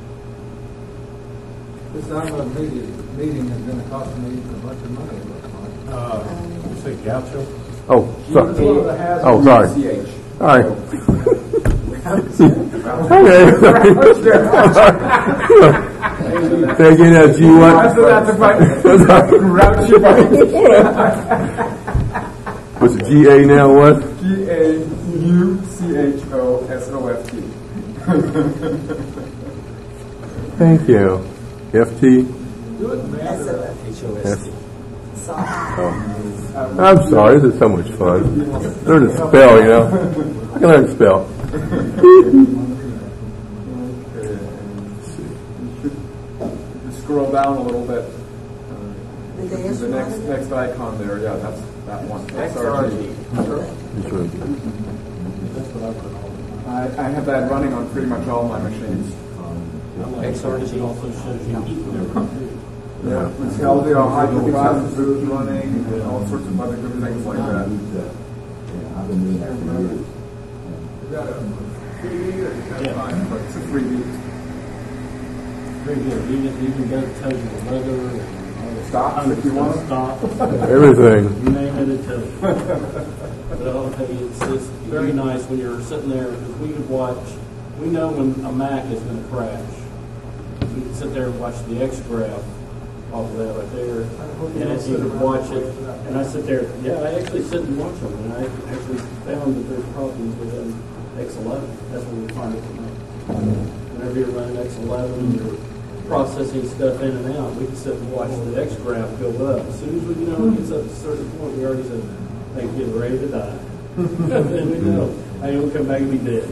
This annual meeting, meeting is going to cost me a bunch of money. Uh, you say Gaucho? Oh, sorry. G- Oh, sorry. C H. All right. Okay. Taking that G what? What's the G A now? What? G A U C H O S O F T. Thank you. F T. Do it, man. H O S T. Oh. I'm sorry. This is so much fun. Learn to spell, you know. I can learn to spell. Scroll down a little bit. Uh, the the next next icon there, yeah, that's that one. X R G. I, I have that running on pretty much all my machines. X R G also shows you heat in there. Yeah, it's all the microprocessors running and all sorts of other good things like that. I've been doing that for years. Is that a three D or is that fine? But it's a three D. Very good. Even even does tell you the weather and all the Stops if you want to. stop. Everything. You name it, it tells you. But I'll tell you, it's just very nice when you're sitting there because we could watch. We know when a Mac is going to crash. We can sit there and watch the X graph off of that right there, and as you can watch it. And I sit there. Yeah, I actually sit and watch them, and I actually found that there's problems within X eleven. That's when we find it. Whenever you're running X eleven, you're processing stuff in and out. We can sit and watch the X graph build up. As soon as we, you know, it gets up to a certain point, we already said, "They get ready to die." And we know, I ain't gonna come back and be dead.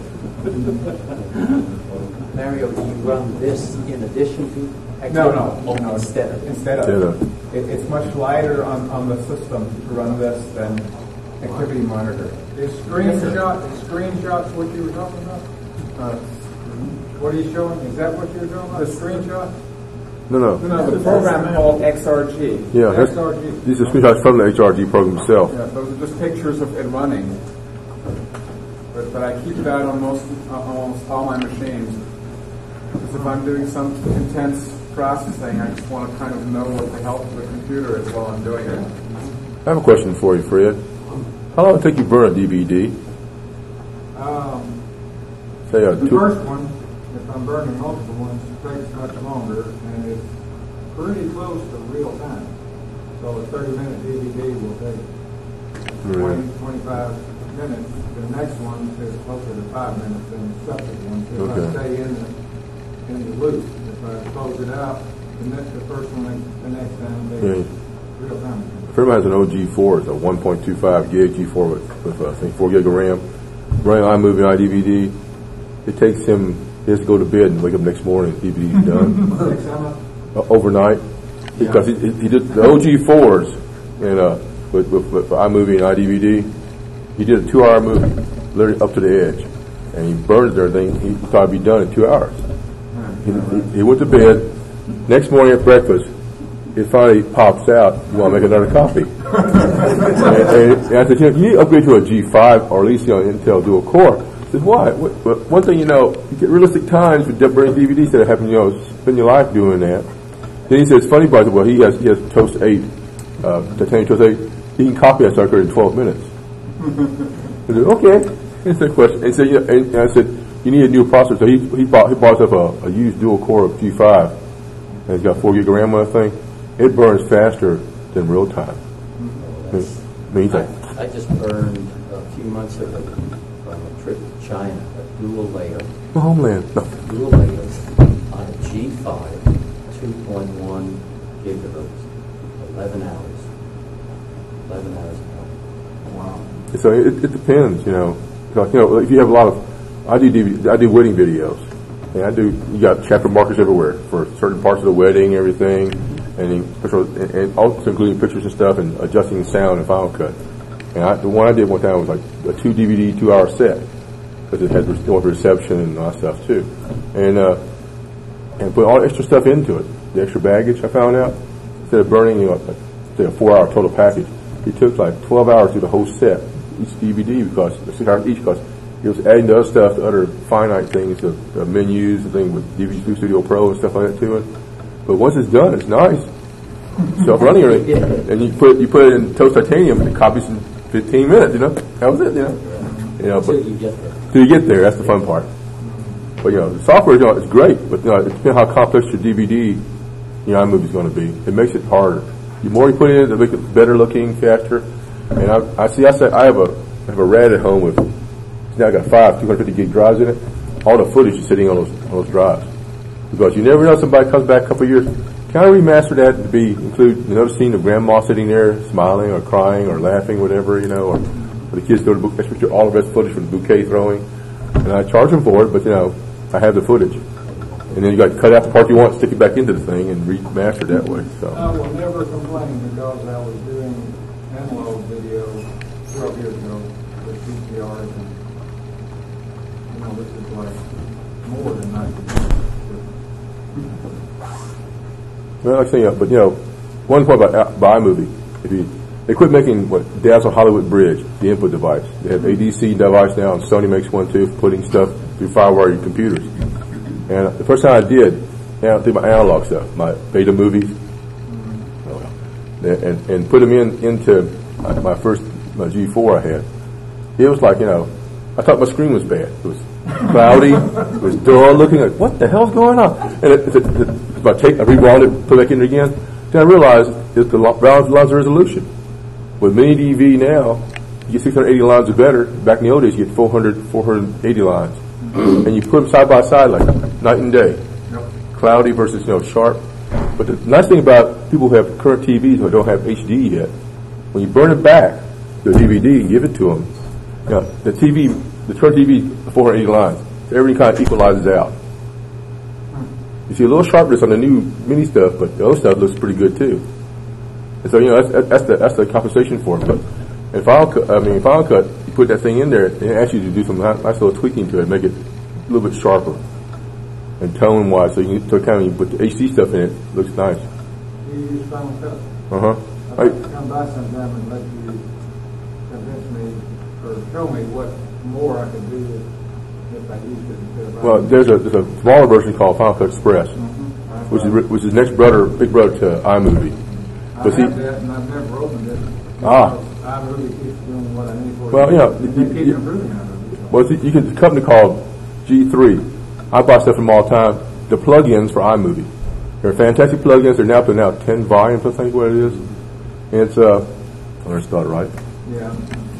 Mario, do you run this in addition to? No, no, Oh, no. instead of. Instead of. It, it's much lighter on, on the system to run this than activity monitor. Is screenshot, is screenshots what you were talking about? Uh, What are you showing? Is that what you're talking about? The screenshot? No, no. no, no, the program called X R G. Yeah, that's, X R G. these are screenshots from the H R G program itself. Yeah, those are just pictures of it running. But, but I keep that on most, uh, almost all my machines. Because if I'm doing some intense processing, I just want to kind of know what the health of the computer is while I'm doing it. I have a question for you, Fred. How long does it take you to burn a D V D? Um, Say a the two. first one, if I'm burning multiple ones, it takes much longer, and it's pretty close to real time. So a thirty minute D V D will take twenty, twenty-five minutes. The next one is closer to five minutes than the subsequent one. If Okay. I stay in the, in the loop, if I close it out, the next, the first one, the next time, they Yeah. real time. Everybody has an O G four, it's a one point two five gig G four with, with uh, I think four gig of RAM. Running iMovie and iDVD, it takes him, he has to go to bed and wake up next morning, D V D's done. uh, overnight. Because he, he did the O G fours and, uh, with, with, with iMovie and iDVD, he did a two hour movie, literally up to the edge. And he burned everything, he thought it'd be done in two hours. He, he, he went to bed, next morning at breakfast, it finally pops out, you want to make another copy. and, and, and I said, you, know, you need to upgrade to a G five or at least, you know, Intel dual core. I said, why? Well, one thing, you know, you get realistic times with burning D V Ds that happen, you know, spend your life doing that. Then he says, funny part, well, he has, he has Toast eight, uh, Titanium Toast eight, he can copy that sucker in twelve minutes. I said, okay. It's a question. He said, you know, and I said, you need a new processor. So he he bought he bought himself a, a used dual core G five, and it's got four gig of RAM on that thing. It burns faster than real time. Well, I mean, he's like, I, I just burned a few months ago from a trip to China, a dual layer, Homeland. No. dual layers on a G five, two point one gigahertz, eleven hours, eleven hours an hour. Wow. So it, it depends, you know. Because, you know, if you have a lot of, I do D V D, I do wedding videos, and I do. You got chapter markers everywhere for certain parts of the wedding, everything, and and, and also including pictures and stuff, and adjusting the sound in Final Cut. And I, the one I did one time was like a two D V D, two hour set, because it had going for reception and all that stuff too, and uh, and put all the extra stuff into it, the extra baggage. I found out instead of burning, you know, like, say a four hour total package, it took like twelve hours to do the whole set. Each D V D because six hours each because it was adding to other stuff, to other finite things, the, the menus, the thing with D V D Studio Pro and stuff like that to it. But once it's done, it's nice. Self-running, and you put you put it in Toast Titanium, and it copies in fifteen minutes. You know, that was it. You know, you know, but Till you get there. Till you get there, that's the fun part. But you know, the software, you know, it's great, but you know, it depends how complex your D V D, you know, iMovie is going to be. It makes it harder. The more you put in, the make it better looking, faster. And I, I see. I said I have a I have a RAD at home with now I got five two hundred fifty gig drives in it. All the footage is sitting on those on those drives because you never know, somebody comes back a couple of years. Can I remaster that to be include another scene of grandma sitting there smiling or crying or laughing, whatever, you know, or, or the kids go to book, especially all the best footage from the bouquet throwing, and I charge them for it, but you know I have the footage. And then you got to cut out the part you want, stick it back into the thing, and remaster that way. So I will never complain because I was doing analog video twelve years ago with V C Rs, and you know this is like more than ninety. Well, like I say, yeah, but you know, one point about, about iMovie, if you they quit making what Dazzle Hollywood Bridge, the input device. They have A D C device now, and Sony makes one too for putting stuff through FireWire your computers. And the first time I did, you know, through my analog stuff, my beta movies, and and put them in into my, my first my G four I had. It was like, you know, I thought my screen was bad. It was cloudy, it was dull looking. Like, what the hell's going on? And it, it, it, it, I take, I rewound it, put it back in it again. Then I realized it's the round lines of resolution. With mini D V now, you get six hundred eighty lines or better. Back in the old days, you get four hundred, four hundred eighty lines, and you put them side by side like night and day. Yep. Cloudy versus, you know, sharp. But the nice thing about people who have current T Vs who don't have H D yet, when you burn it back, the D V D, give it to them. You know, the T V, the current T V, four hundred eighty lines. So everything kind of equalizes out. You see a little sharpness on the new mini stuff, but the other stuff looks pretty good too. And so, you know, that's, that's the that's the compensation for it. But in Final Cut, I mean, Final Cut, you put that thing in there, and it asks you to do some nice little tweaking to it, make it a little bit sharper and tone wise. So you so kind of you put the H D stuff in it, it looks nice. You use Final Cut. Uh huh. I'd like to come by sometime and let you convince me or show me what more I could do if I used it instead of. Well, there's a there's a smaller version called Final Cut Express, mm-hmm. which is which is next brother, big brother to iMovie. I But have see, that, and I've never opened it. Ah. I really keep doing what I need for it. Well, you know, And you, they keep you, improving on it. well, see, you can, the company called G three. I buy stuff from all the time. The plugins for iMovie. They're fantastic plugins. They're now putting out ten volumes, I think what it is. And it's, uh, I'm going to spell it right. Yeah.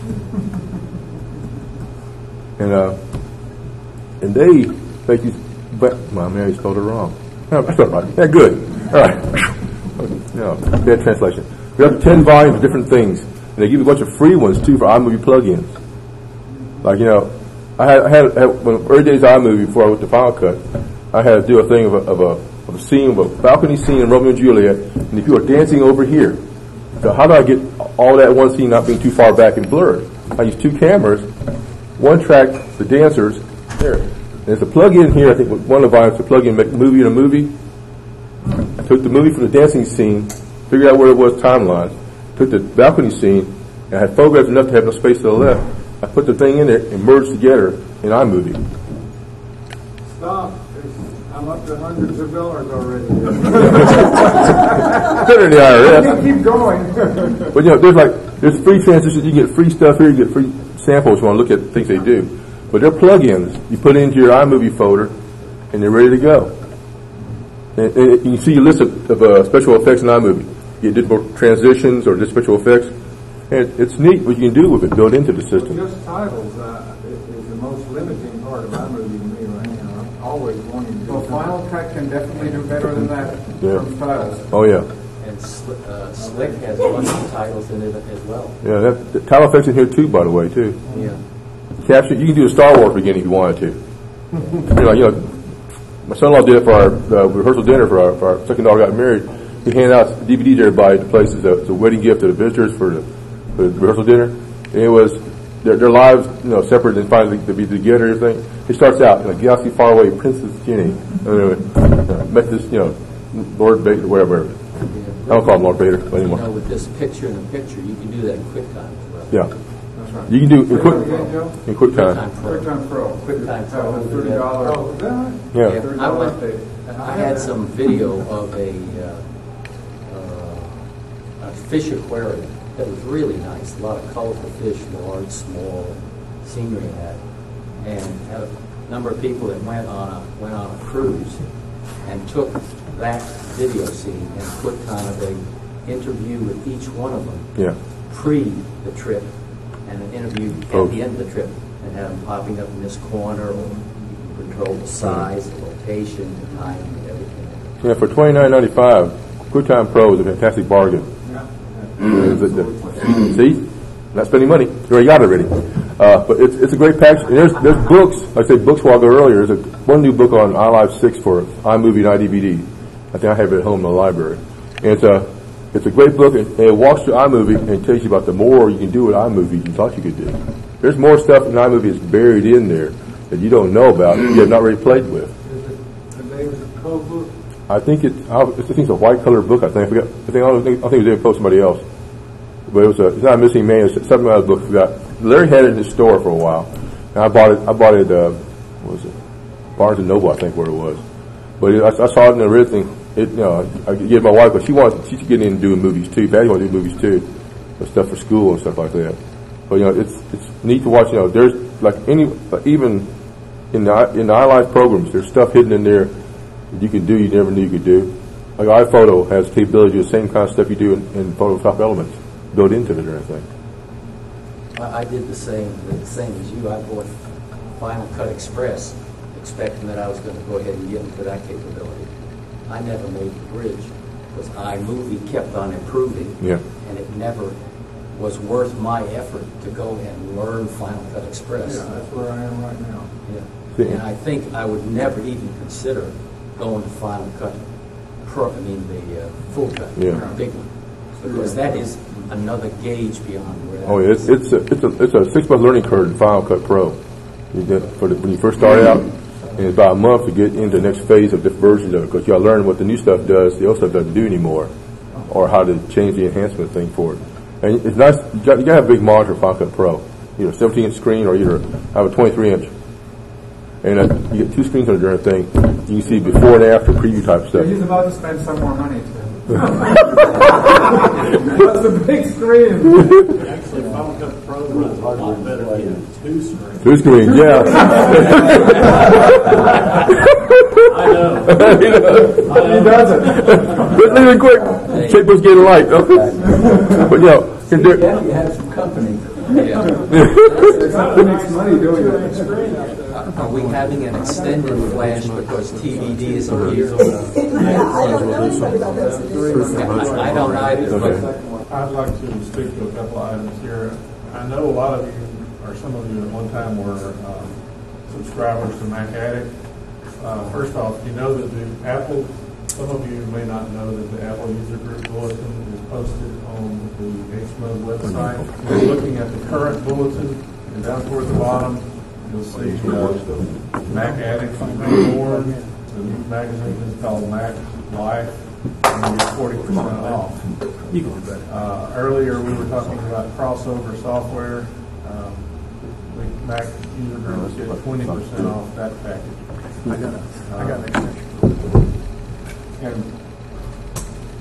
And, uh, and they make you, but, my Mary spelled it wrong. No, I spelled it right. Yeah, good. All right. No, bad translation. We have ten volumes of different things. And they give you a bunch of free ones, too, for iMovie plugins. Like, you know, I had, I had, had when early days of iMovie, before I went to Final Cut, I had to do a thing of a, of a, of a scene, of a balcony scene in Romeo and Juliet, and the people are dancing over here. So how do I get all that one scene not being too far back and blurred? I use two cameras. One track the dancers there. And there's a plug-in here, I think one of the volumes to plug in, make a movie in a movie. I took the movie from the dancing scene, figured out where it was timeline, took the balcony scene, and I had photographs enough to have no space to the left. I put the thing in there and merged together in iMovie. Stop. I'm up to hundreds of dollars already. Better than the I R S. Keep going. But you know, there's like there's free transitions. You can get free stuff here. You get free samples, you want to look at things they do. But they're plugins. You put it into your iMovie folder, and they're ready to go. And, and you can see a list of, of uh, special effects in iMovie. You get different transitions or just special effects. And it's neat what you can do with it built into the system. Well, just titles uh, is, is the most limiting part of iMovie to me right now. I'm always wanting to do Well, Final Cut can definitely do better than that Yeah. from titles. Oh, yeah. And Sl- uh, Slick has a bunch of titles in it as well. Yeah, that, the title effects in here too, by the way, too. Yeah. Caption, you can do a Star Wars beginning if you wanted to. you know, you know, my son-in-law did it for our uh, rehearsal dinner for our, for our second daughter got married. He handed out D V Ds to everybody to places. It's a wedding gift to the visitors for the, for the rehearsal dinner. And it was their, their lives, you know, separate and finally to be together and everything. It starts out in a galaxy far away, Princess Jenny, uh, met this, you know, Lord Vader, whatever. I don't call him Lord Vader anymore. You know, with this picture in a picture, you can do that in QuickTime as well. Yeah. That's right. You can do in quick in quick QuickTime time. Pro. QuickTime Pro. QuickTime Pro. Uh, thirty dollars. Oh, is that right? Yeah. Yeah, I, went, I had some video of a, uh, uh, a fish aquarium that was really nice. A lot of colorful fish, large, small, scenery in that. And had a number of people that went on a, went on a cruise and took that video scene and put kind of a interview with each one of them Yeah. pre the trip and an interview Oh. at the end of the trip and have them popping up in this corner or you can control the size, the location, the time, and everything. Yeah, for twenty-nine ninety-five, QuickTime Pro is a fantastic bargain. Yeah. The, the, see, not spending money. You already got it already. Uh, but it's it's a great package. And there's there's books. Like I said, books while I go earlier. There's a one new book on iLive six for iMovie and iDVD. I think I have it at home in the library. And it's a it's a great book, and, and it walks through iMovie and tells you about the more you can do with iMovie you thought you could do. There's more stuff in iMovie that's buried in there that you don't know about, you have not already played with. Is it the name of the code book? I think it. I think it's a white color book. I think. I forgot. I think. I don't think. I think it was in post somebody else. But it was a. It's not a missing man. It's something out of the book. I forgot. Larry had it in his store for a while, and I bought it. I bought it. Uh, what was it? Barnes and Noble, I think, where it was. But it, I, I saw it in the red thing. It, you know, I gave it my wife, but she wants. She's getting into doing movies too. Patty wants to do movies too, but stuff for school and stuff like that. But you know, it's it's neat to watch. You know, there's like any even in the in the iLife programs, there's stuff hidden in there you can do you never knew you could do. Like iPhoto has the capability to do the same kind of stuff you do in, in Photoshop Elements built into it and everything. I, I did the same the same as you. I bought Final Cut Express, expecting that I was going to go ahead and get into that capability. I never made the bridge because iMovie kept on improving, Yeah. and it never was worth my effort to go and learn Final Cut Express. Yeah, that's where I am right now. Yeah. And I think I would never even consider going to Final Cut Pro, I mean the uh, full cut, Yeah. the big one, because that is another gauge beyond where that Oh yeah, it's it's a it's a it's a six month learning curve in Final Cut Pro. You get for the, when you first start out, and it's about a month to get into the next phase of different versions of it because you got to learn what the new stuff does, the old stuff doesn't do anymore, or how to change the enhancement thing for it. And it's nice. You got you got to have a big monitor for Final Cut Pro, either seventeen inch screen or either have a twenty-three inch. And uh, you get two screens on the darn thing. You can see before and after preview type stuff. He's about to spend some more money. That's a big screen. Actually, Final Cut Pro runs a lot better than two screens. Two screens, yeah. I know. he does. He does it. Let's leave it quick. Shape was getting light. Okay. But you know, can do. Yeah, you have some company. Yeah. Who makes money doing it? Are we having an extended flash because T V D isn't here? I don't know anybody about those. I I don't either, but I'd like to speak to a couple of items here. I know a lot of you, or some of you at one time, were um, subscribers to Mac Addict. Uh, first off, you know that the Apple, some of you may not know that the Apple User Group Bulletin is posted on the H M O D website. You're looking at the current bulletin, and down toward the bottom, you'll see uh, Mac Addicts being born. The new magazine is called Mac Life, and you get forty percent off. Uh, earlier we were talking about crossover software. Um, the Mac user groups get twenty percent off that package. I got it. I got it. And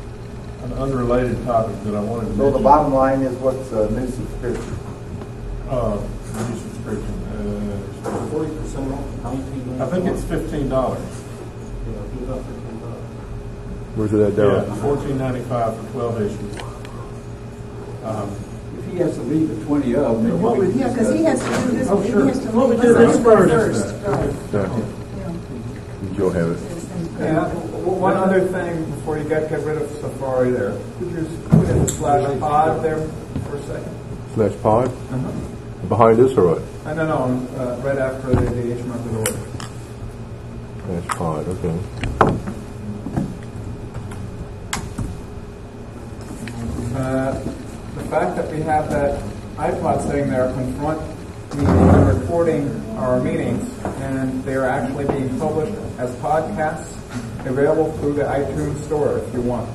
an unrelated topic that I wanted to So mention. the bottom line is what's a new subscription? Uh, new subscription, uh, Forty percent off, nineteen. I think it's fifteen dollars. Yeah, it's about fifteen dollars. Where's it at, Darryl? Yeah, fourteen ninety-five for twelve issues. Um, If he has to leave at twenty of them. What we- Yeah, because he has to do this, Oh, he sure. has to What we leave did us this on first. first. Right. Gotcha. Yeah. You'll have it. Yeah, w- one other thing before you get, get rid of Safari there. Could you just put in the slash pod there for a second? Slash pod? Uh-huh. Behind this or what? I don't know, uh, right after the, the H method order. Slash pod, okay. Uh, the fact that we have that iPod sitting there confront me and recording our meetings, and they are actually being published as podcasts, available through the iTunes store if you want.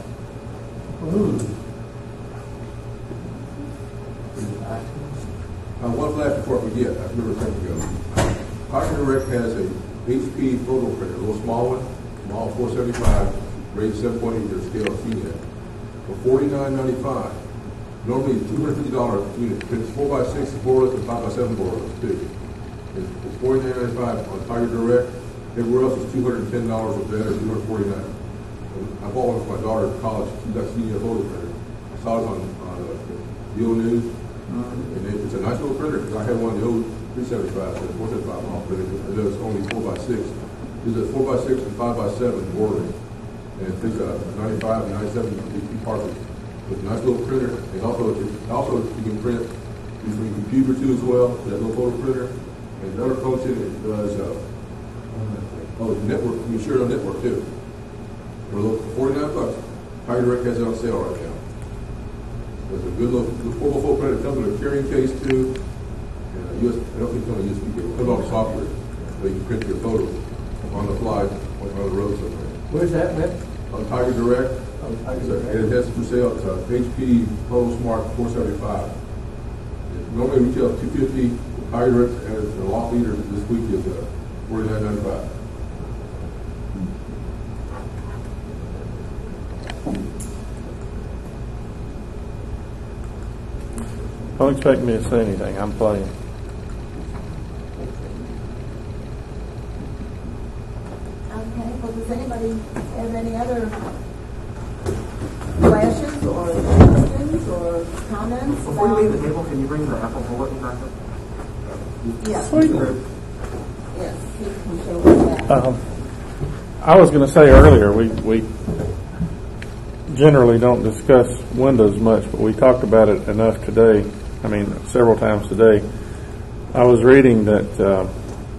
Uh, one last before we get, I remember a second ago. Tiger Direct has a H P photo printer, a little small one, small four seventy-five, rated seven point eight scale C net. For forty-nine ninety-five. Normally two hundred fifty dollars unit. It's four by six borderless and five by seven borderless too. It's, it's forty-nine ninety-five on Tiger Direct. Everywhere else is two hundred ten dollars or better, two hundred forty-nine dollars. I bought one for my daughter at college. She got senior photo printer. I saw it on, on uh, the old news. And it, it's a nice little printer because I had one of the old three seventy-five, so four seventy-five model printer. It does only four by six. This is a four by six and five by seven bordering. And it takes a ninety-five and ninety-seven D P Parker. It's a nice little printer. And also, it, also you can print using a computer too as well. That little photo printer. And another function it does. Uh, oh, network. You can share it on network too. For forty-nine bucks. Tiger Direct has it on sale right now. There's a good little four by four printer. It comes with a carrying case too. And a U S, I don't think it's on a U S B. It comes on software, so you can print your photos on the fly on the road somewhere. Where's that, Mick? On Tiger Direct. Oh, Tiger It's a- Direct. and it has for sale. It's a H P Photo Smart four seventy-five. It normally retails two fifty. Tiger Direct and the loss leader this week is uh, forty-nine ninety-five. Don't expect me to say anything. I'm playing. Okay, well, does anybody have any other questions or questions or comments? Before you about- leave the table, can you bring the Apple bulletin back up? Yeah. Sweetly. Yes, he can show us that. Um, I was going to say earlier, we, we generally don't discuss Windows much, but we talked about it enough today. I mean, several times today. I was reading that uh,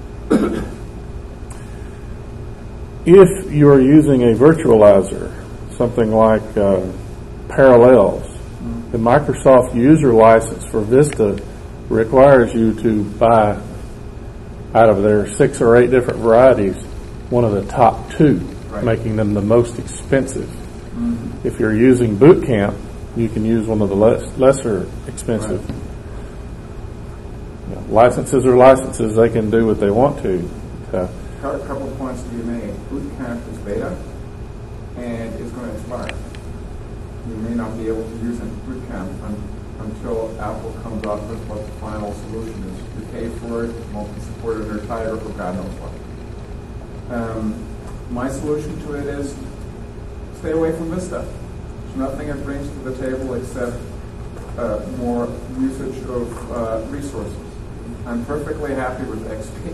if you are using a virtualizer, something like uh, Parallels, the Microsoft user license for Vista requires you to buy, out of their six or eight different varieties, one of the top two, Right. making them the most expensive. Mm-hmm. If you're using Boot Camp, you can use one of the less, lesser expensive. Right. You know, licenses are licenses; they can do what they want to. Uh, A couple of points to be made. Boot Camp is beta, and it's going to expire. You may not be able to use it Boot Camp un- until Apple comes up with what the final solution is. You pay for it, it won't be supported under Tiger or God knows what. Um, my solution to it is stay away from Vista. There's nothing it brings to the table except uh, more usage of uh, resources. I'm perfectly happy with X P.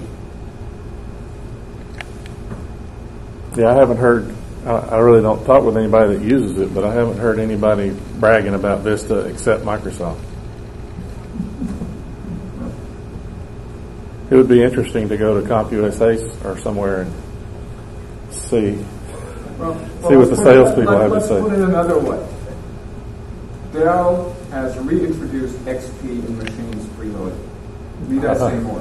yeah, I haven't heard. I, I really don't talk with anybody that uses it, but I haven't heard anybody bragging about Vista except Microsoft. It would be interesting to go to CompUSA or somewhere and see Well, see what the let's put it- salespeople let- have to let's say. put it another way. Dell has reintroduced X P in machines preloaded. Need I say more?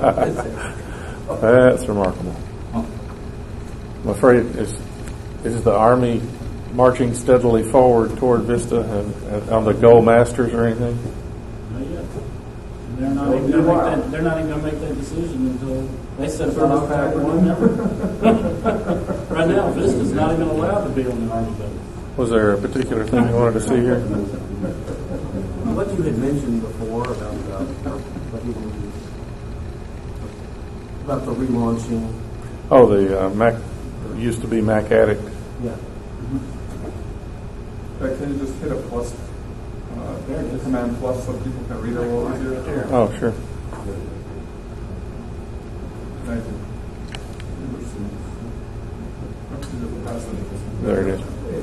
That's remarkable. I'm afraid is is the Army marching steadily forward toward Vista and, and on the Gold Masters or anything? Not yet. They're not even gonna make that, they're not even gonna make that decision until they set up an pack one number. Right now, Vista's not even allowed to be on the Army base. Was there a particular thing you wanted to see here? What you had mentioned before about uh, What do you think? About the relaunching? Oh, the uh, Mac, used to be Mac Addict. Yeah. Uh, can you just hit a plus, uh, there, just command plus so people can read it a little easier? Oh, sure. Thank you. There it is.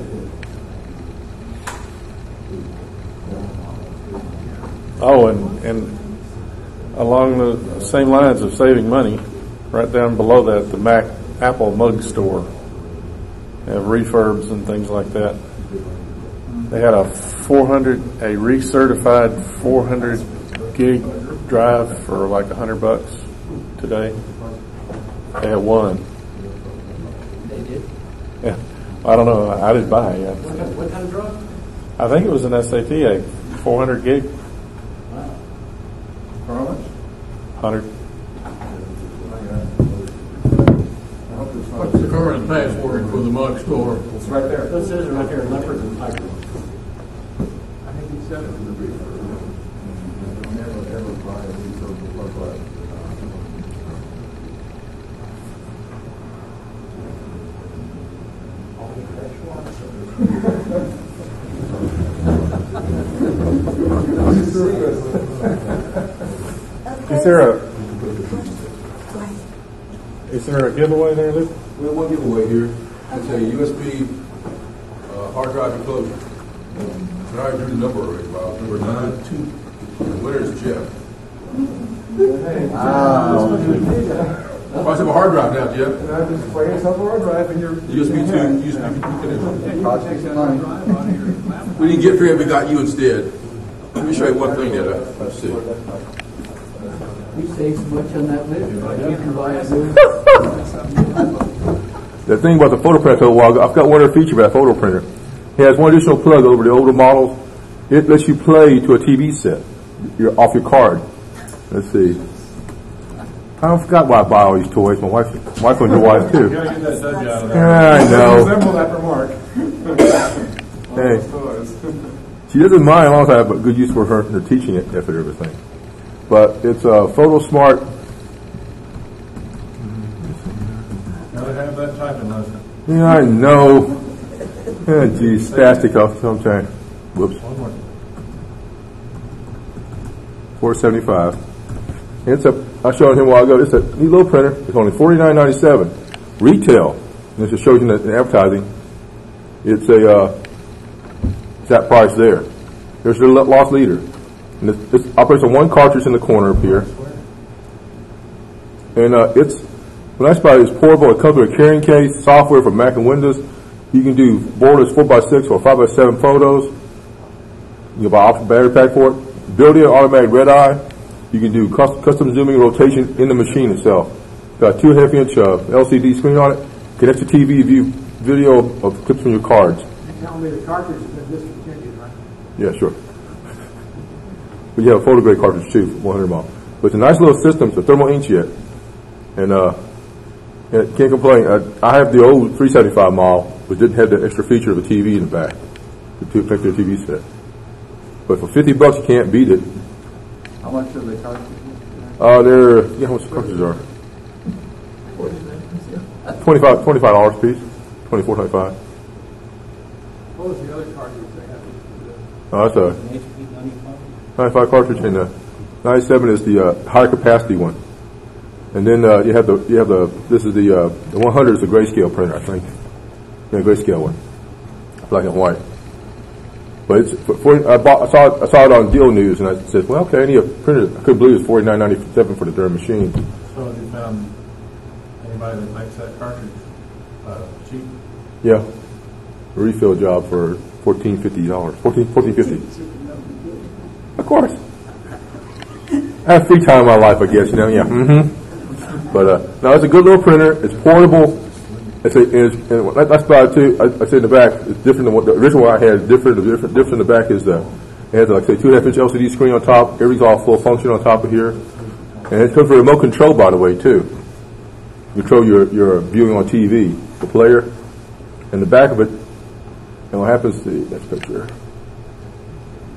Oh, and, and along the same lines of saving money, right down below that, the Mac Apple Mug Store have refurbs and things like that. They had a four hundred, a recertified four hundred gig drive for like a hundred bucks today. They had one. They did? Yeah. I don't know. I didn't buy it yet. What, kind- what kind of drug? I think it was an S A T, a four hundred gig. Wow. For how much? one hundred. What's the current password for the mug store? It's right there. This is right here, leopard and tiger. I think he said it. Never ever buy a refurb plug like Is there a is there a giveaway there, Luke? We have one giveaway here. It's a U S B uh, hard drive enclosure. And I already drew the number already, Bob. Number nine two. The winner is Jeff. Wow. Why have a hard drive now, Jeff? And I just play yourself a hard drive and you're... U S B two, U S B connection. Project's money. We didn't get for you, we got you instead. Let me show you one thing that I, I see. We saved so much on that list. You can buy a new. The thing about the photo printer, well, I've got one other feature about photo printer. It has one additional plug over the older models. It lets you play to a T V set. You're off your card. Let's see. I forgot why I buy all these toys. My wife, my wife and your wife too. You gotta get that Dudge out of there. Yeah, I know. Resemble that remark. Hey. She doesn't mind as long as I have a good use for her, her teaching it after everything. But it's a Photo Smart. Gotta have that typing lesson. Yeah, I know. Oh, geez, spastic off sometimes. Whoops. One more. four seventy-five. It's a. I showed him a while ago. It's a neat little printer. It's only forty-nine ninety-seven. Retail. And this just shows you in the advertising. It's a. Uh, it's that price there. There's your loss leader. And this, this operates on one cartridge in the corner up here. And uh, it's. The nice about it is portable. It comes with a carrying case, software for Mac and Windows. You can do borderless four by six or five by seven photos. You can buy optional battery pack for it. Built-in automatic red eye. You can do custom, custom zooming and rotation in the machine itself. Got a two and a half inch uh, L C D screen on it. Connect to T V, view video of clips from your cards. You're telling me the cartridge has been discontinued, right? Yeah, sure. But you have a photograph cartridge too, for one hundred mile. But it's a nice little system. It's a thermal inkjet, and uh, and can't complain. I, I have the old three seventy-five mile, which didn't have the extra feature of a T V in the back to connect to a T V set. But for fifty bucks, you can't beat it. How much are the cartridges? Uh, they're, yeah, how much the cartridges are? twenty-five dollars a piece. twenty-four, twenty-five. What was the other cartridge they had? Oh, that's a ninety-five cartridge, and the ninety-seven is the uh, higher capacity one. And then uh, you have the you have the this is the uh, the one hundred is the grayscale printer, I think. Yeah, grayscale one, black and white. But it's for, for I, bought, I saw it, I saw it on Deal News, and I said, well, okay, I need a printer. I couldn't believe it's forty-nine ninety-seven for the darn machine. So have you found anybody that makes that cartridge uh, cheap? Yeah, a refill job for fourteen fifty dollars, fourteen fourteen fifty. Of course, I have free time in my life, I guess. You know, yeah. Mm-hmm. But uh, no, it's a good little printer. It's portable. It's a, it's, and that's about it too. I, I say in the back, it's different than what the original one I had. Is different. The different difference in the back is uh, it has like say two and a half inch L C D screen on top. Everything's all full function on top of here, and it comes with a remote control, by the way, too. You control your your viewing on T V, the player, and the back of it. And what happens? The next picture.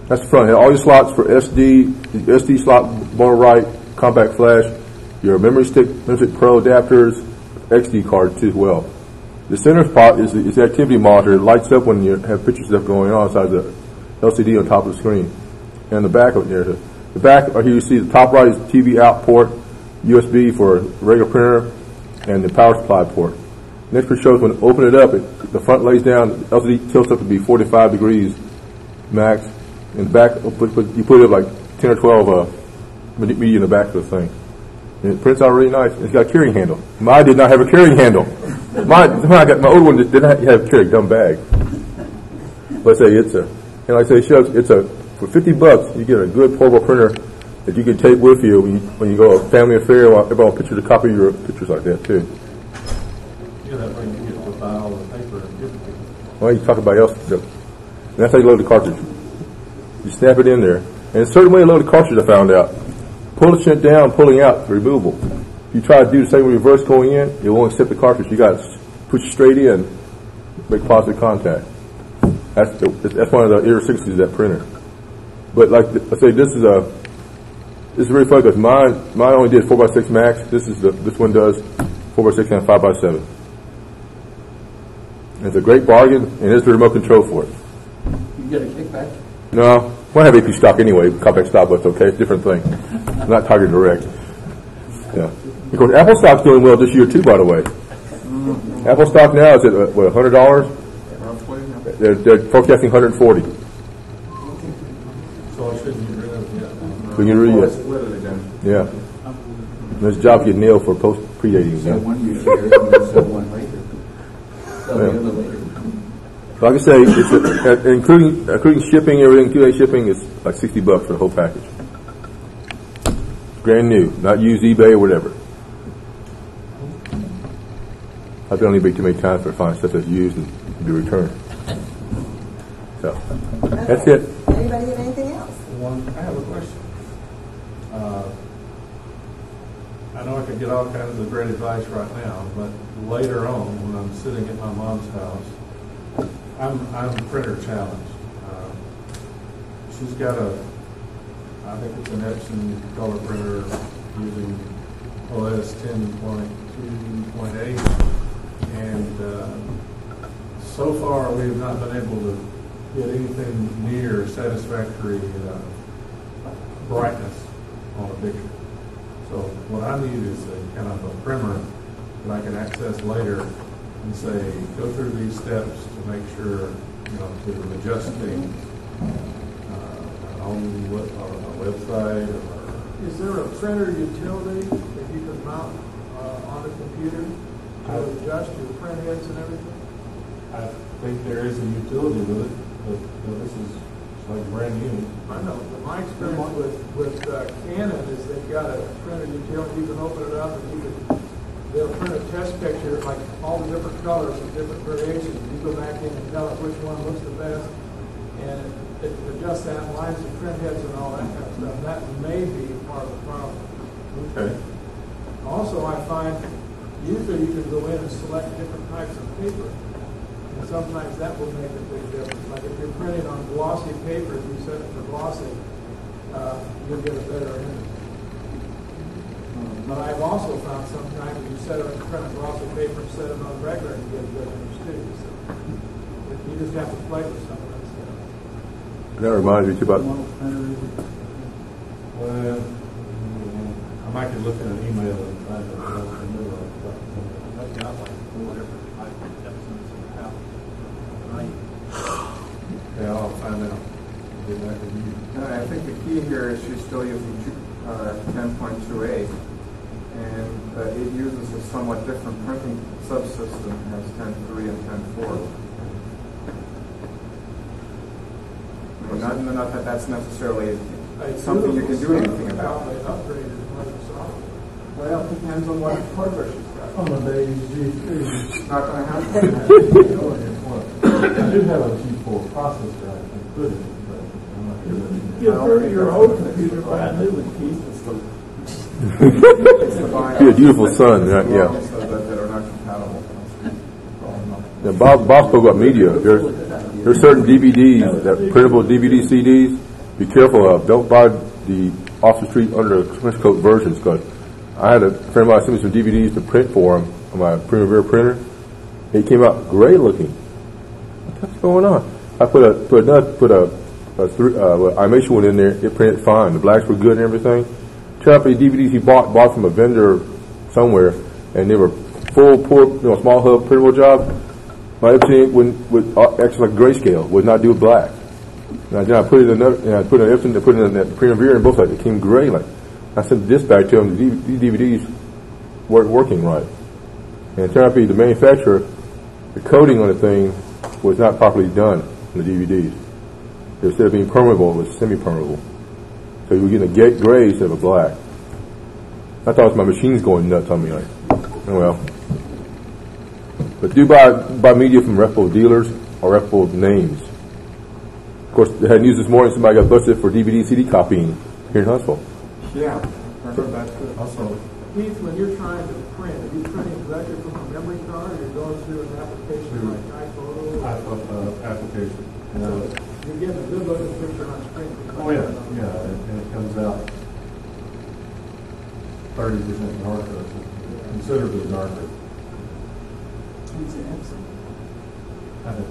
That's the front. All your slots for S D, the S D slot, bottom right, compact flash, your memory stick, memory stick pro adapters, X D card too as well. The center spot is the, is the activity monitor. It lights up when you have picture stuff going on inside the L C D on top of the screen. And the back of there, the back, here you see the top right is T V out port, U S B for a regular printer, and the power supply port. Next picture shows when you open it up, it, the front lays down, the L C D tilts up to be forty-five degrees max, and the back, you put it like ten or twelve uh, media in the back of the thing. And it prints out really nice. It's got a carrying handle. Mine did not have a carrying handle. Mine, I got my old one didn't have a carrying dumb bag. But say it's a, and like I say, it shows it's a for fifty bucks you get a good portable printer that you can take with you when you, when you go to a family affair. Everybody will picture to copy your pictures like that too. Yeah, that way you get to buy all the paper and give it to people. Well, you talk about else. And that's how you load the cartridge. You snap it in there, and a certain way to load the cartridge. I found out. Pull the shit down, pulling out, removable. If you try to do the same reverse going in, it won't accept the cartridge. You got to push straight in, make positive contact. That's the, that's one of the idiosyncrasies of that printer. But like I say, this is a this is really fun because mine mine only did four by six max. This is the this one does four by six and five by seven. It's a great bargain, and there's the remote control for it. You get a kickback? No, we have A P stock anyway. Compact stock, but it's okay. It's a different thing. It's not Target Direct. Yeah. Of course, Apple stock's doing well this year too. By the way, mm-hmm. Apple stock now is at uh, what, one hundred dollars. They're, they're forecasting one hundred forty. So I shouldn't get rid of it yet. We can read Oh, it. it's split it again. Yeah. There's jobs get nailed for post predating. Sell one you share and then sell one later. Sell the Yeah. other later. So like I say, it's a, uh, including including shipping, everything, including shipping, is like sixty bucks for the whole package. Brand new, not used eBay or whatever. I've been on eBay too many times for finding stuff that's used and can be returned. So that's it. Anybody have anything else? One, I have a question. Uh, I know I could get all kinds of great advice right now, but later on, when I'm sitting at my mom's house, I'm I'm printer challenged. Uh, she's got a, I think it's an Epson color printer using O S ten point two point eight, and uh, so far we have not been able to get anything near satisfactory uh, brightness on a picture. So what I need is a kind of a primer that I can access later and say, go through these steps to make sure, you know, to adjusting uh, on what, or a website or. Is there a printer utility that you can mount uh, on a computer to adjust your print heads and everything? I think there is a utility with it, but you know, this is like brand new. I know, but my experience with, with uh, Canon is they've got a printer utility, you can open it up and you can, they'll print a test picture, like all the different colors and different variations. You go back in and tell it which one looks the best, and it, it adjusts that, lines the print heads and all that kind of stuff. That may be part of the problem. Okay. Also, I find usually you can go in and select different types of paper. And sometimes that will make a big difference. Like if you're printing on glossy paper, if you set it for glossy, uh, you'll get a better image. But I've also found sometimes if you set it on print on glossy paper and set it on regular, you get a good image too. So you just have to play with some of that stuff. That reminds me too about. Well, I might be looking at an email and find out what else I know about it. I've got like four different types of Epsons in the house. Yeah, I'll find out. Get back to you. No, I think the key here is she's still using uh, ten point two eight, and uh, it uses a somewhat different printing subsystem as ten point three and ten point four. Well, not, not that that's necessarily something you can do anything about. They upgraded Microsoft. Well, it depends on what hardware she's got. On the days, G Not going to happen. I do have a G four processor I can put it in, but I'm not sure that. Give her your old computer, buy a new one, Keith. You're a beautiful son, right? Yeah. That are not compatible. Now, Bob, Bob spoke about media. There's there's certain D V Ds, that printable D V D C Ds, be careful of. Don't buy the off the street under the Swiss coat versions, because I had a friend of mine send me some D V Ds to print for him on my Primavera printer. It came out great looking. What's going on? I put a put another put a, a th- uh, well, I made sure one in there. It printed fine. The blacks were good and everything. Turned out the D V Ds he bought bought from a vendor somewhere, and they were full, poor, you know, small hub printable job. My Epson would would uh, actually like grayscale would not do black. And then I put it in another, and I put it in Epson, I put it in the Primavera, and both of it came gray. Like I sent this back to him. The D V Ds weren't working right, and it turned out to be the manufacturer. The coating on the thing was not properly done on the D V Ds. Instead of being permeable, it was semi-permeable. So you were getting a gray gray instead of a black. I thought it was my machines going nuts on me. Like, oh well. But do buy buy media from reputable dealers or reputable names. Of course, they had news this morning. Somebody got busted for D V D C D copying here in Huntsville. Yeah, I heard that too. Also, Keith, when you're trying to print, are you printing directly from a memory card, or you're going through an application like iPhoto? Uh, application. So you're getting a good looking picture on screen. Oh yeah, yeah, and and it comes out thirty percent darker, considerably darker. Who's an Epson? I think,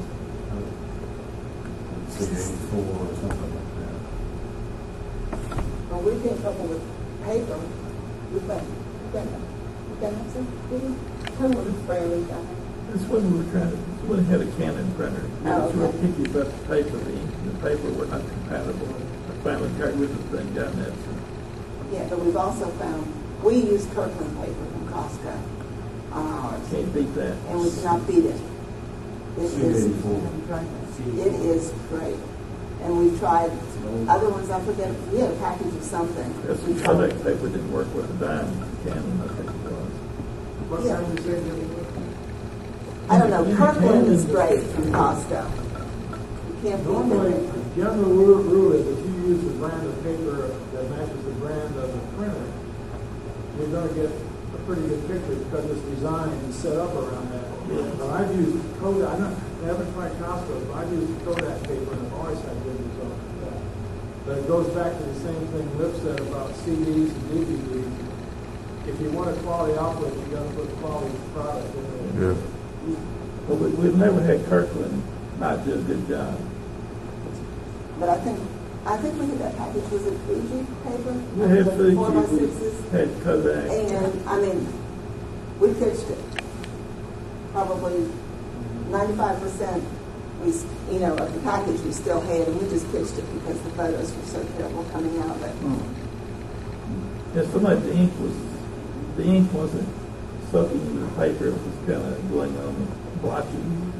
C eighty-four or something like that. Well, we've been trouble with paper. We've got, we've got, we've got Epson, did we? Tell me what brand we got. This one we were trying to, this one had a Canon printer. It was real picky about the paper. The ink and the paper were not compatible. I finally got rid of the thing down there. So. Yeah, but we've also found, we use Kirkland paper from Costco. Oh, I can't beat that. And we cannot beat it. It is, C it is great. And we've tried other ones, I forget, we had a package of something. Yes, We some tried- Kodak paper didn't work with the dime Canon, I think it was. What Yeah. kind you say you're looking I don't know, Kirkland is great from Costco. You can't beat Normally, it. the general rule, rule is if you use the brand of paper that matches the brand of the printer, you're going to get a pretty good picture because it's designed and set up around that. But I've used Kodak, I don't, I haven't tried Costco, but I've used Kodak paper and I've always had good results with that. But it goes back to the same thing Lip said about C Ds and D V Ds. If you want a quality output, you got to put quality product in there. Yeah. But we, we've never had Kirkland not do a good job. But I think, I think we had that package, was it Fuji paper? We had The Fuji, Four by we sixes. had Kodak. And, I mean, we pitched it. Probably ninety-five percent, we, s- you know, of the package we still had, and we just pitched it because the photos were so terrible coming out of it. Yeah, some of the ink was, the ink wasn't soaking into the paper, it was kind of going on the blotchy.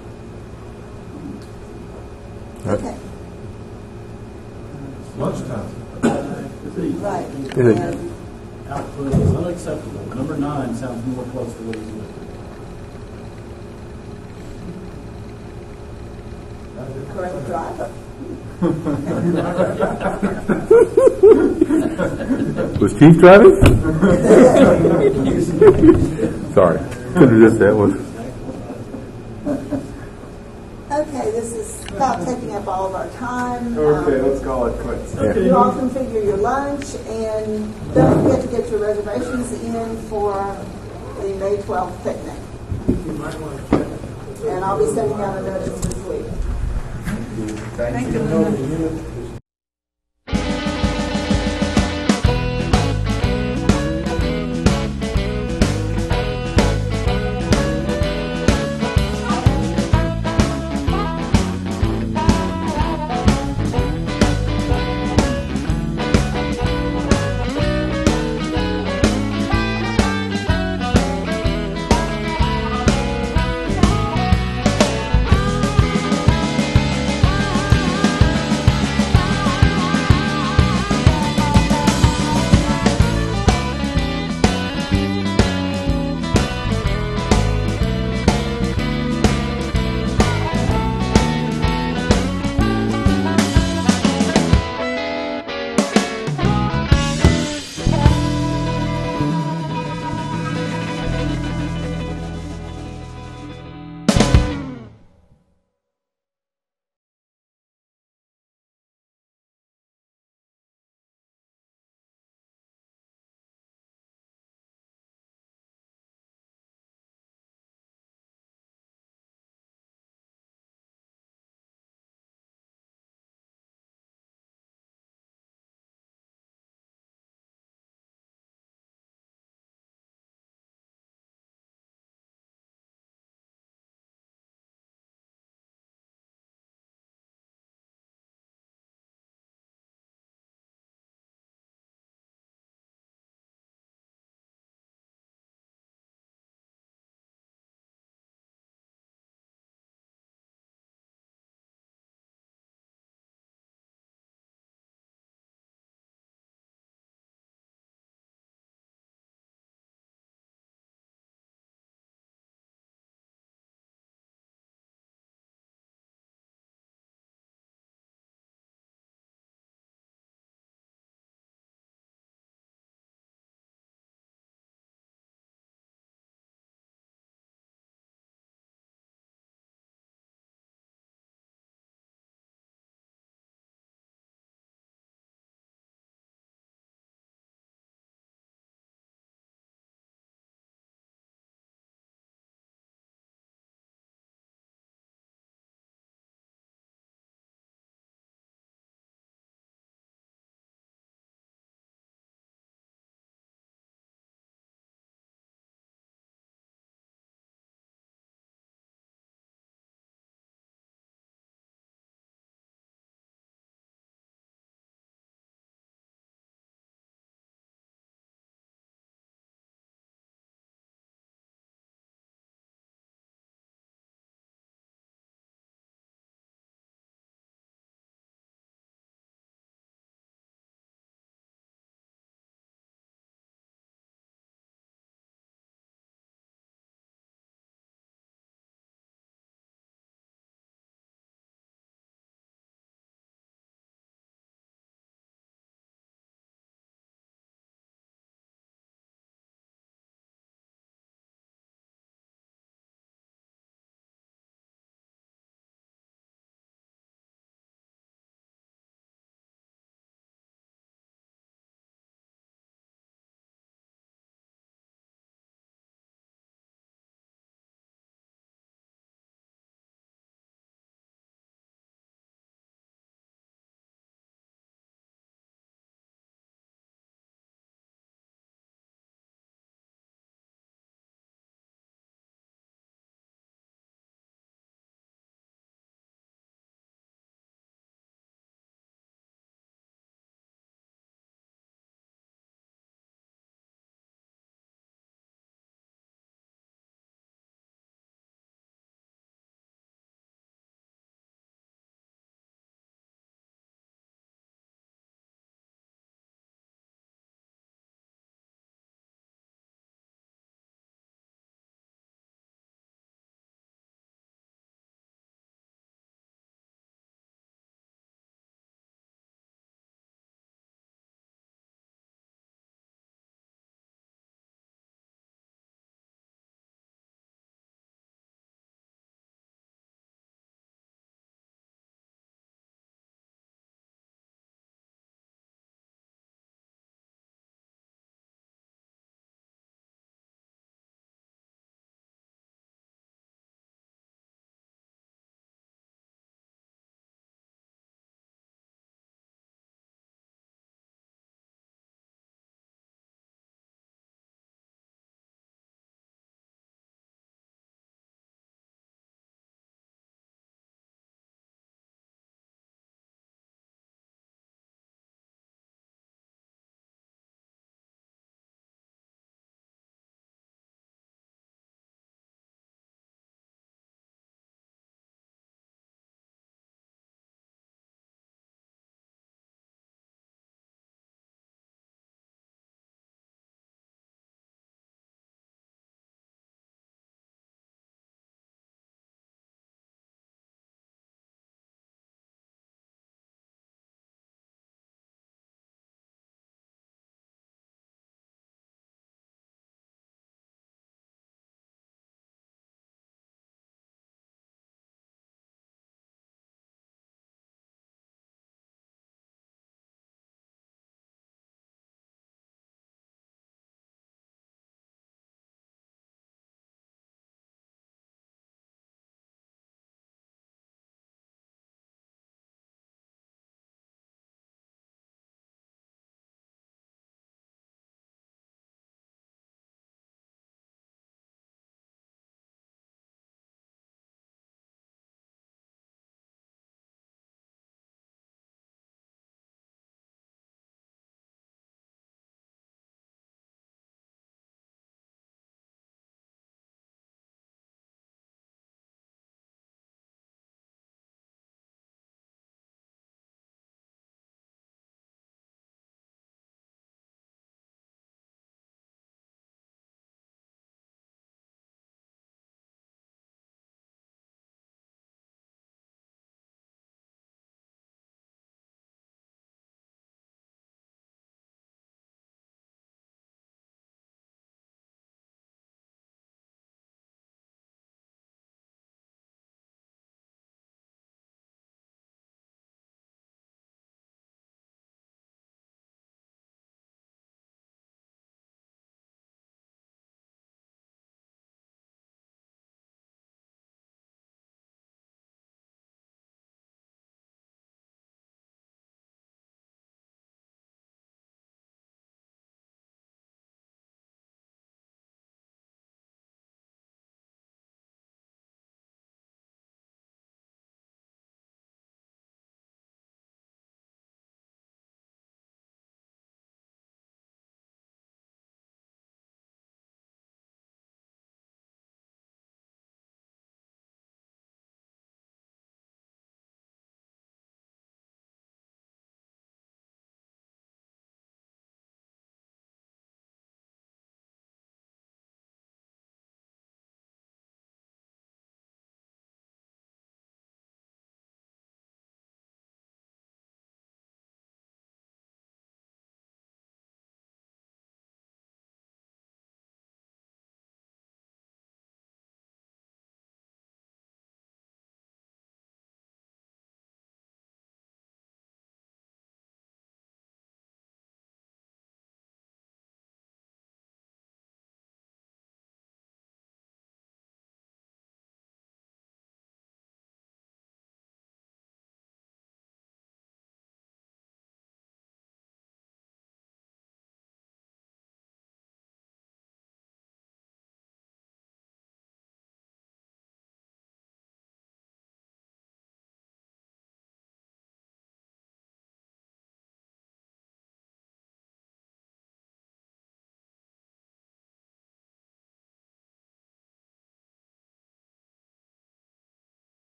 Okay. Lunchtime. Right. Is it- And Output is unacceptable. Number nine sounds more close to what he's looking correct driver. Was Keith driving? Sorry, couldn't resist that one. Okay, this is about taking up all of our time. Okay, Um, let's call it quits. Okay. You all can figure your lunch, and don't forget to get your reservations in for the May twelfth picnic. You might want to check it. And I'll be sending out a notice this week. Thank you. Thank you.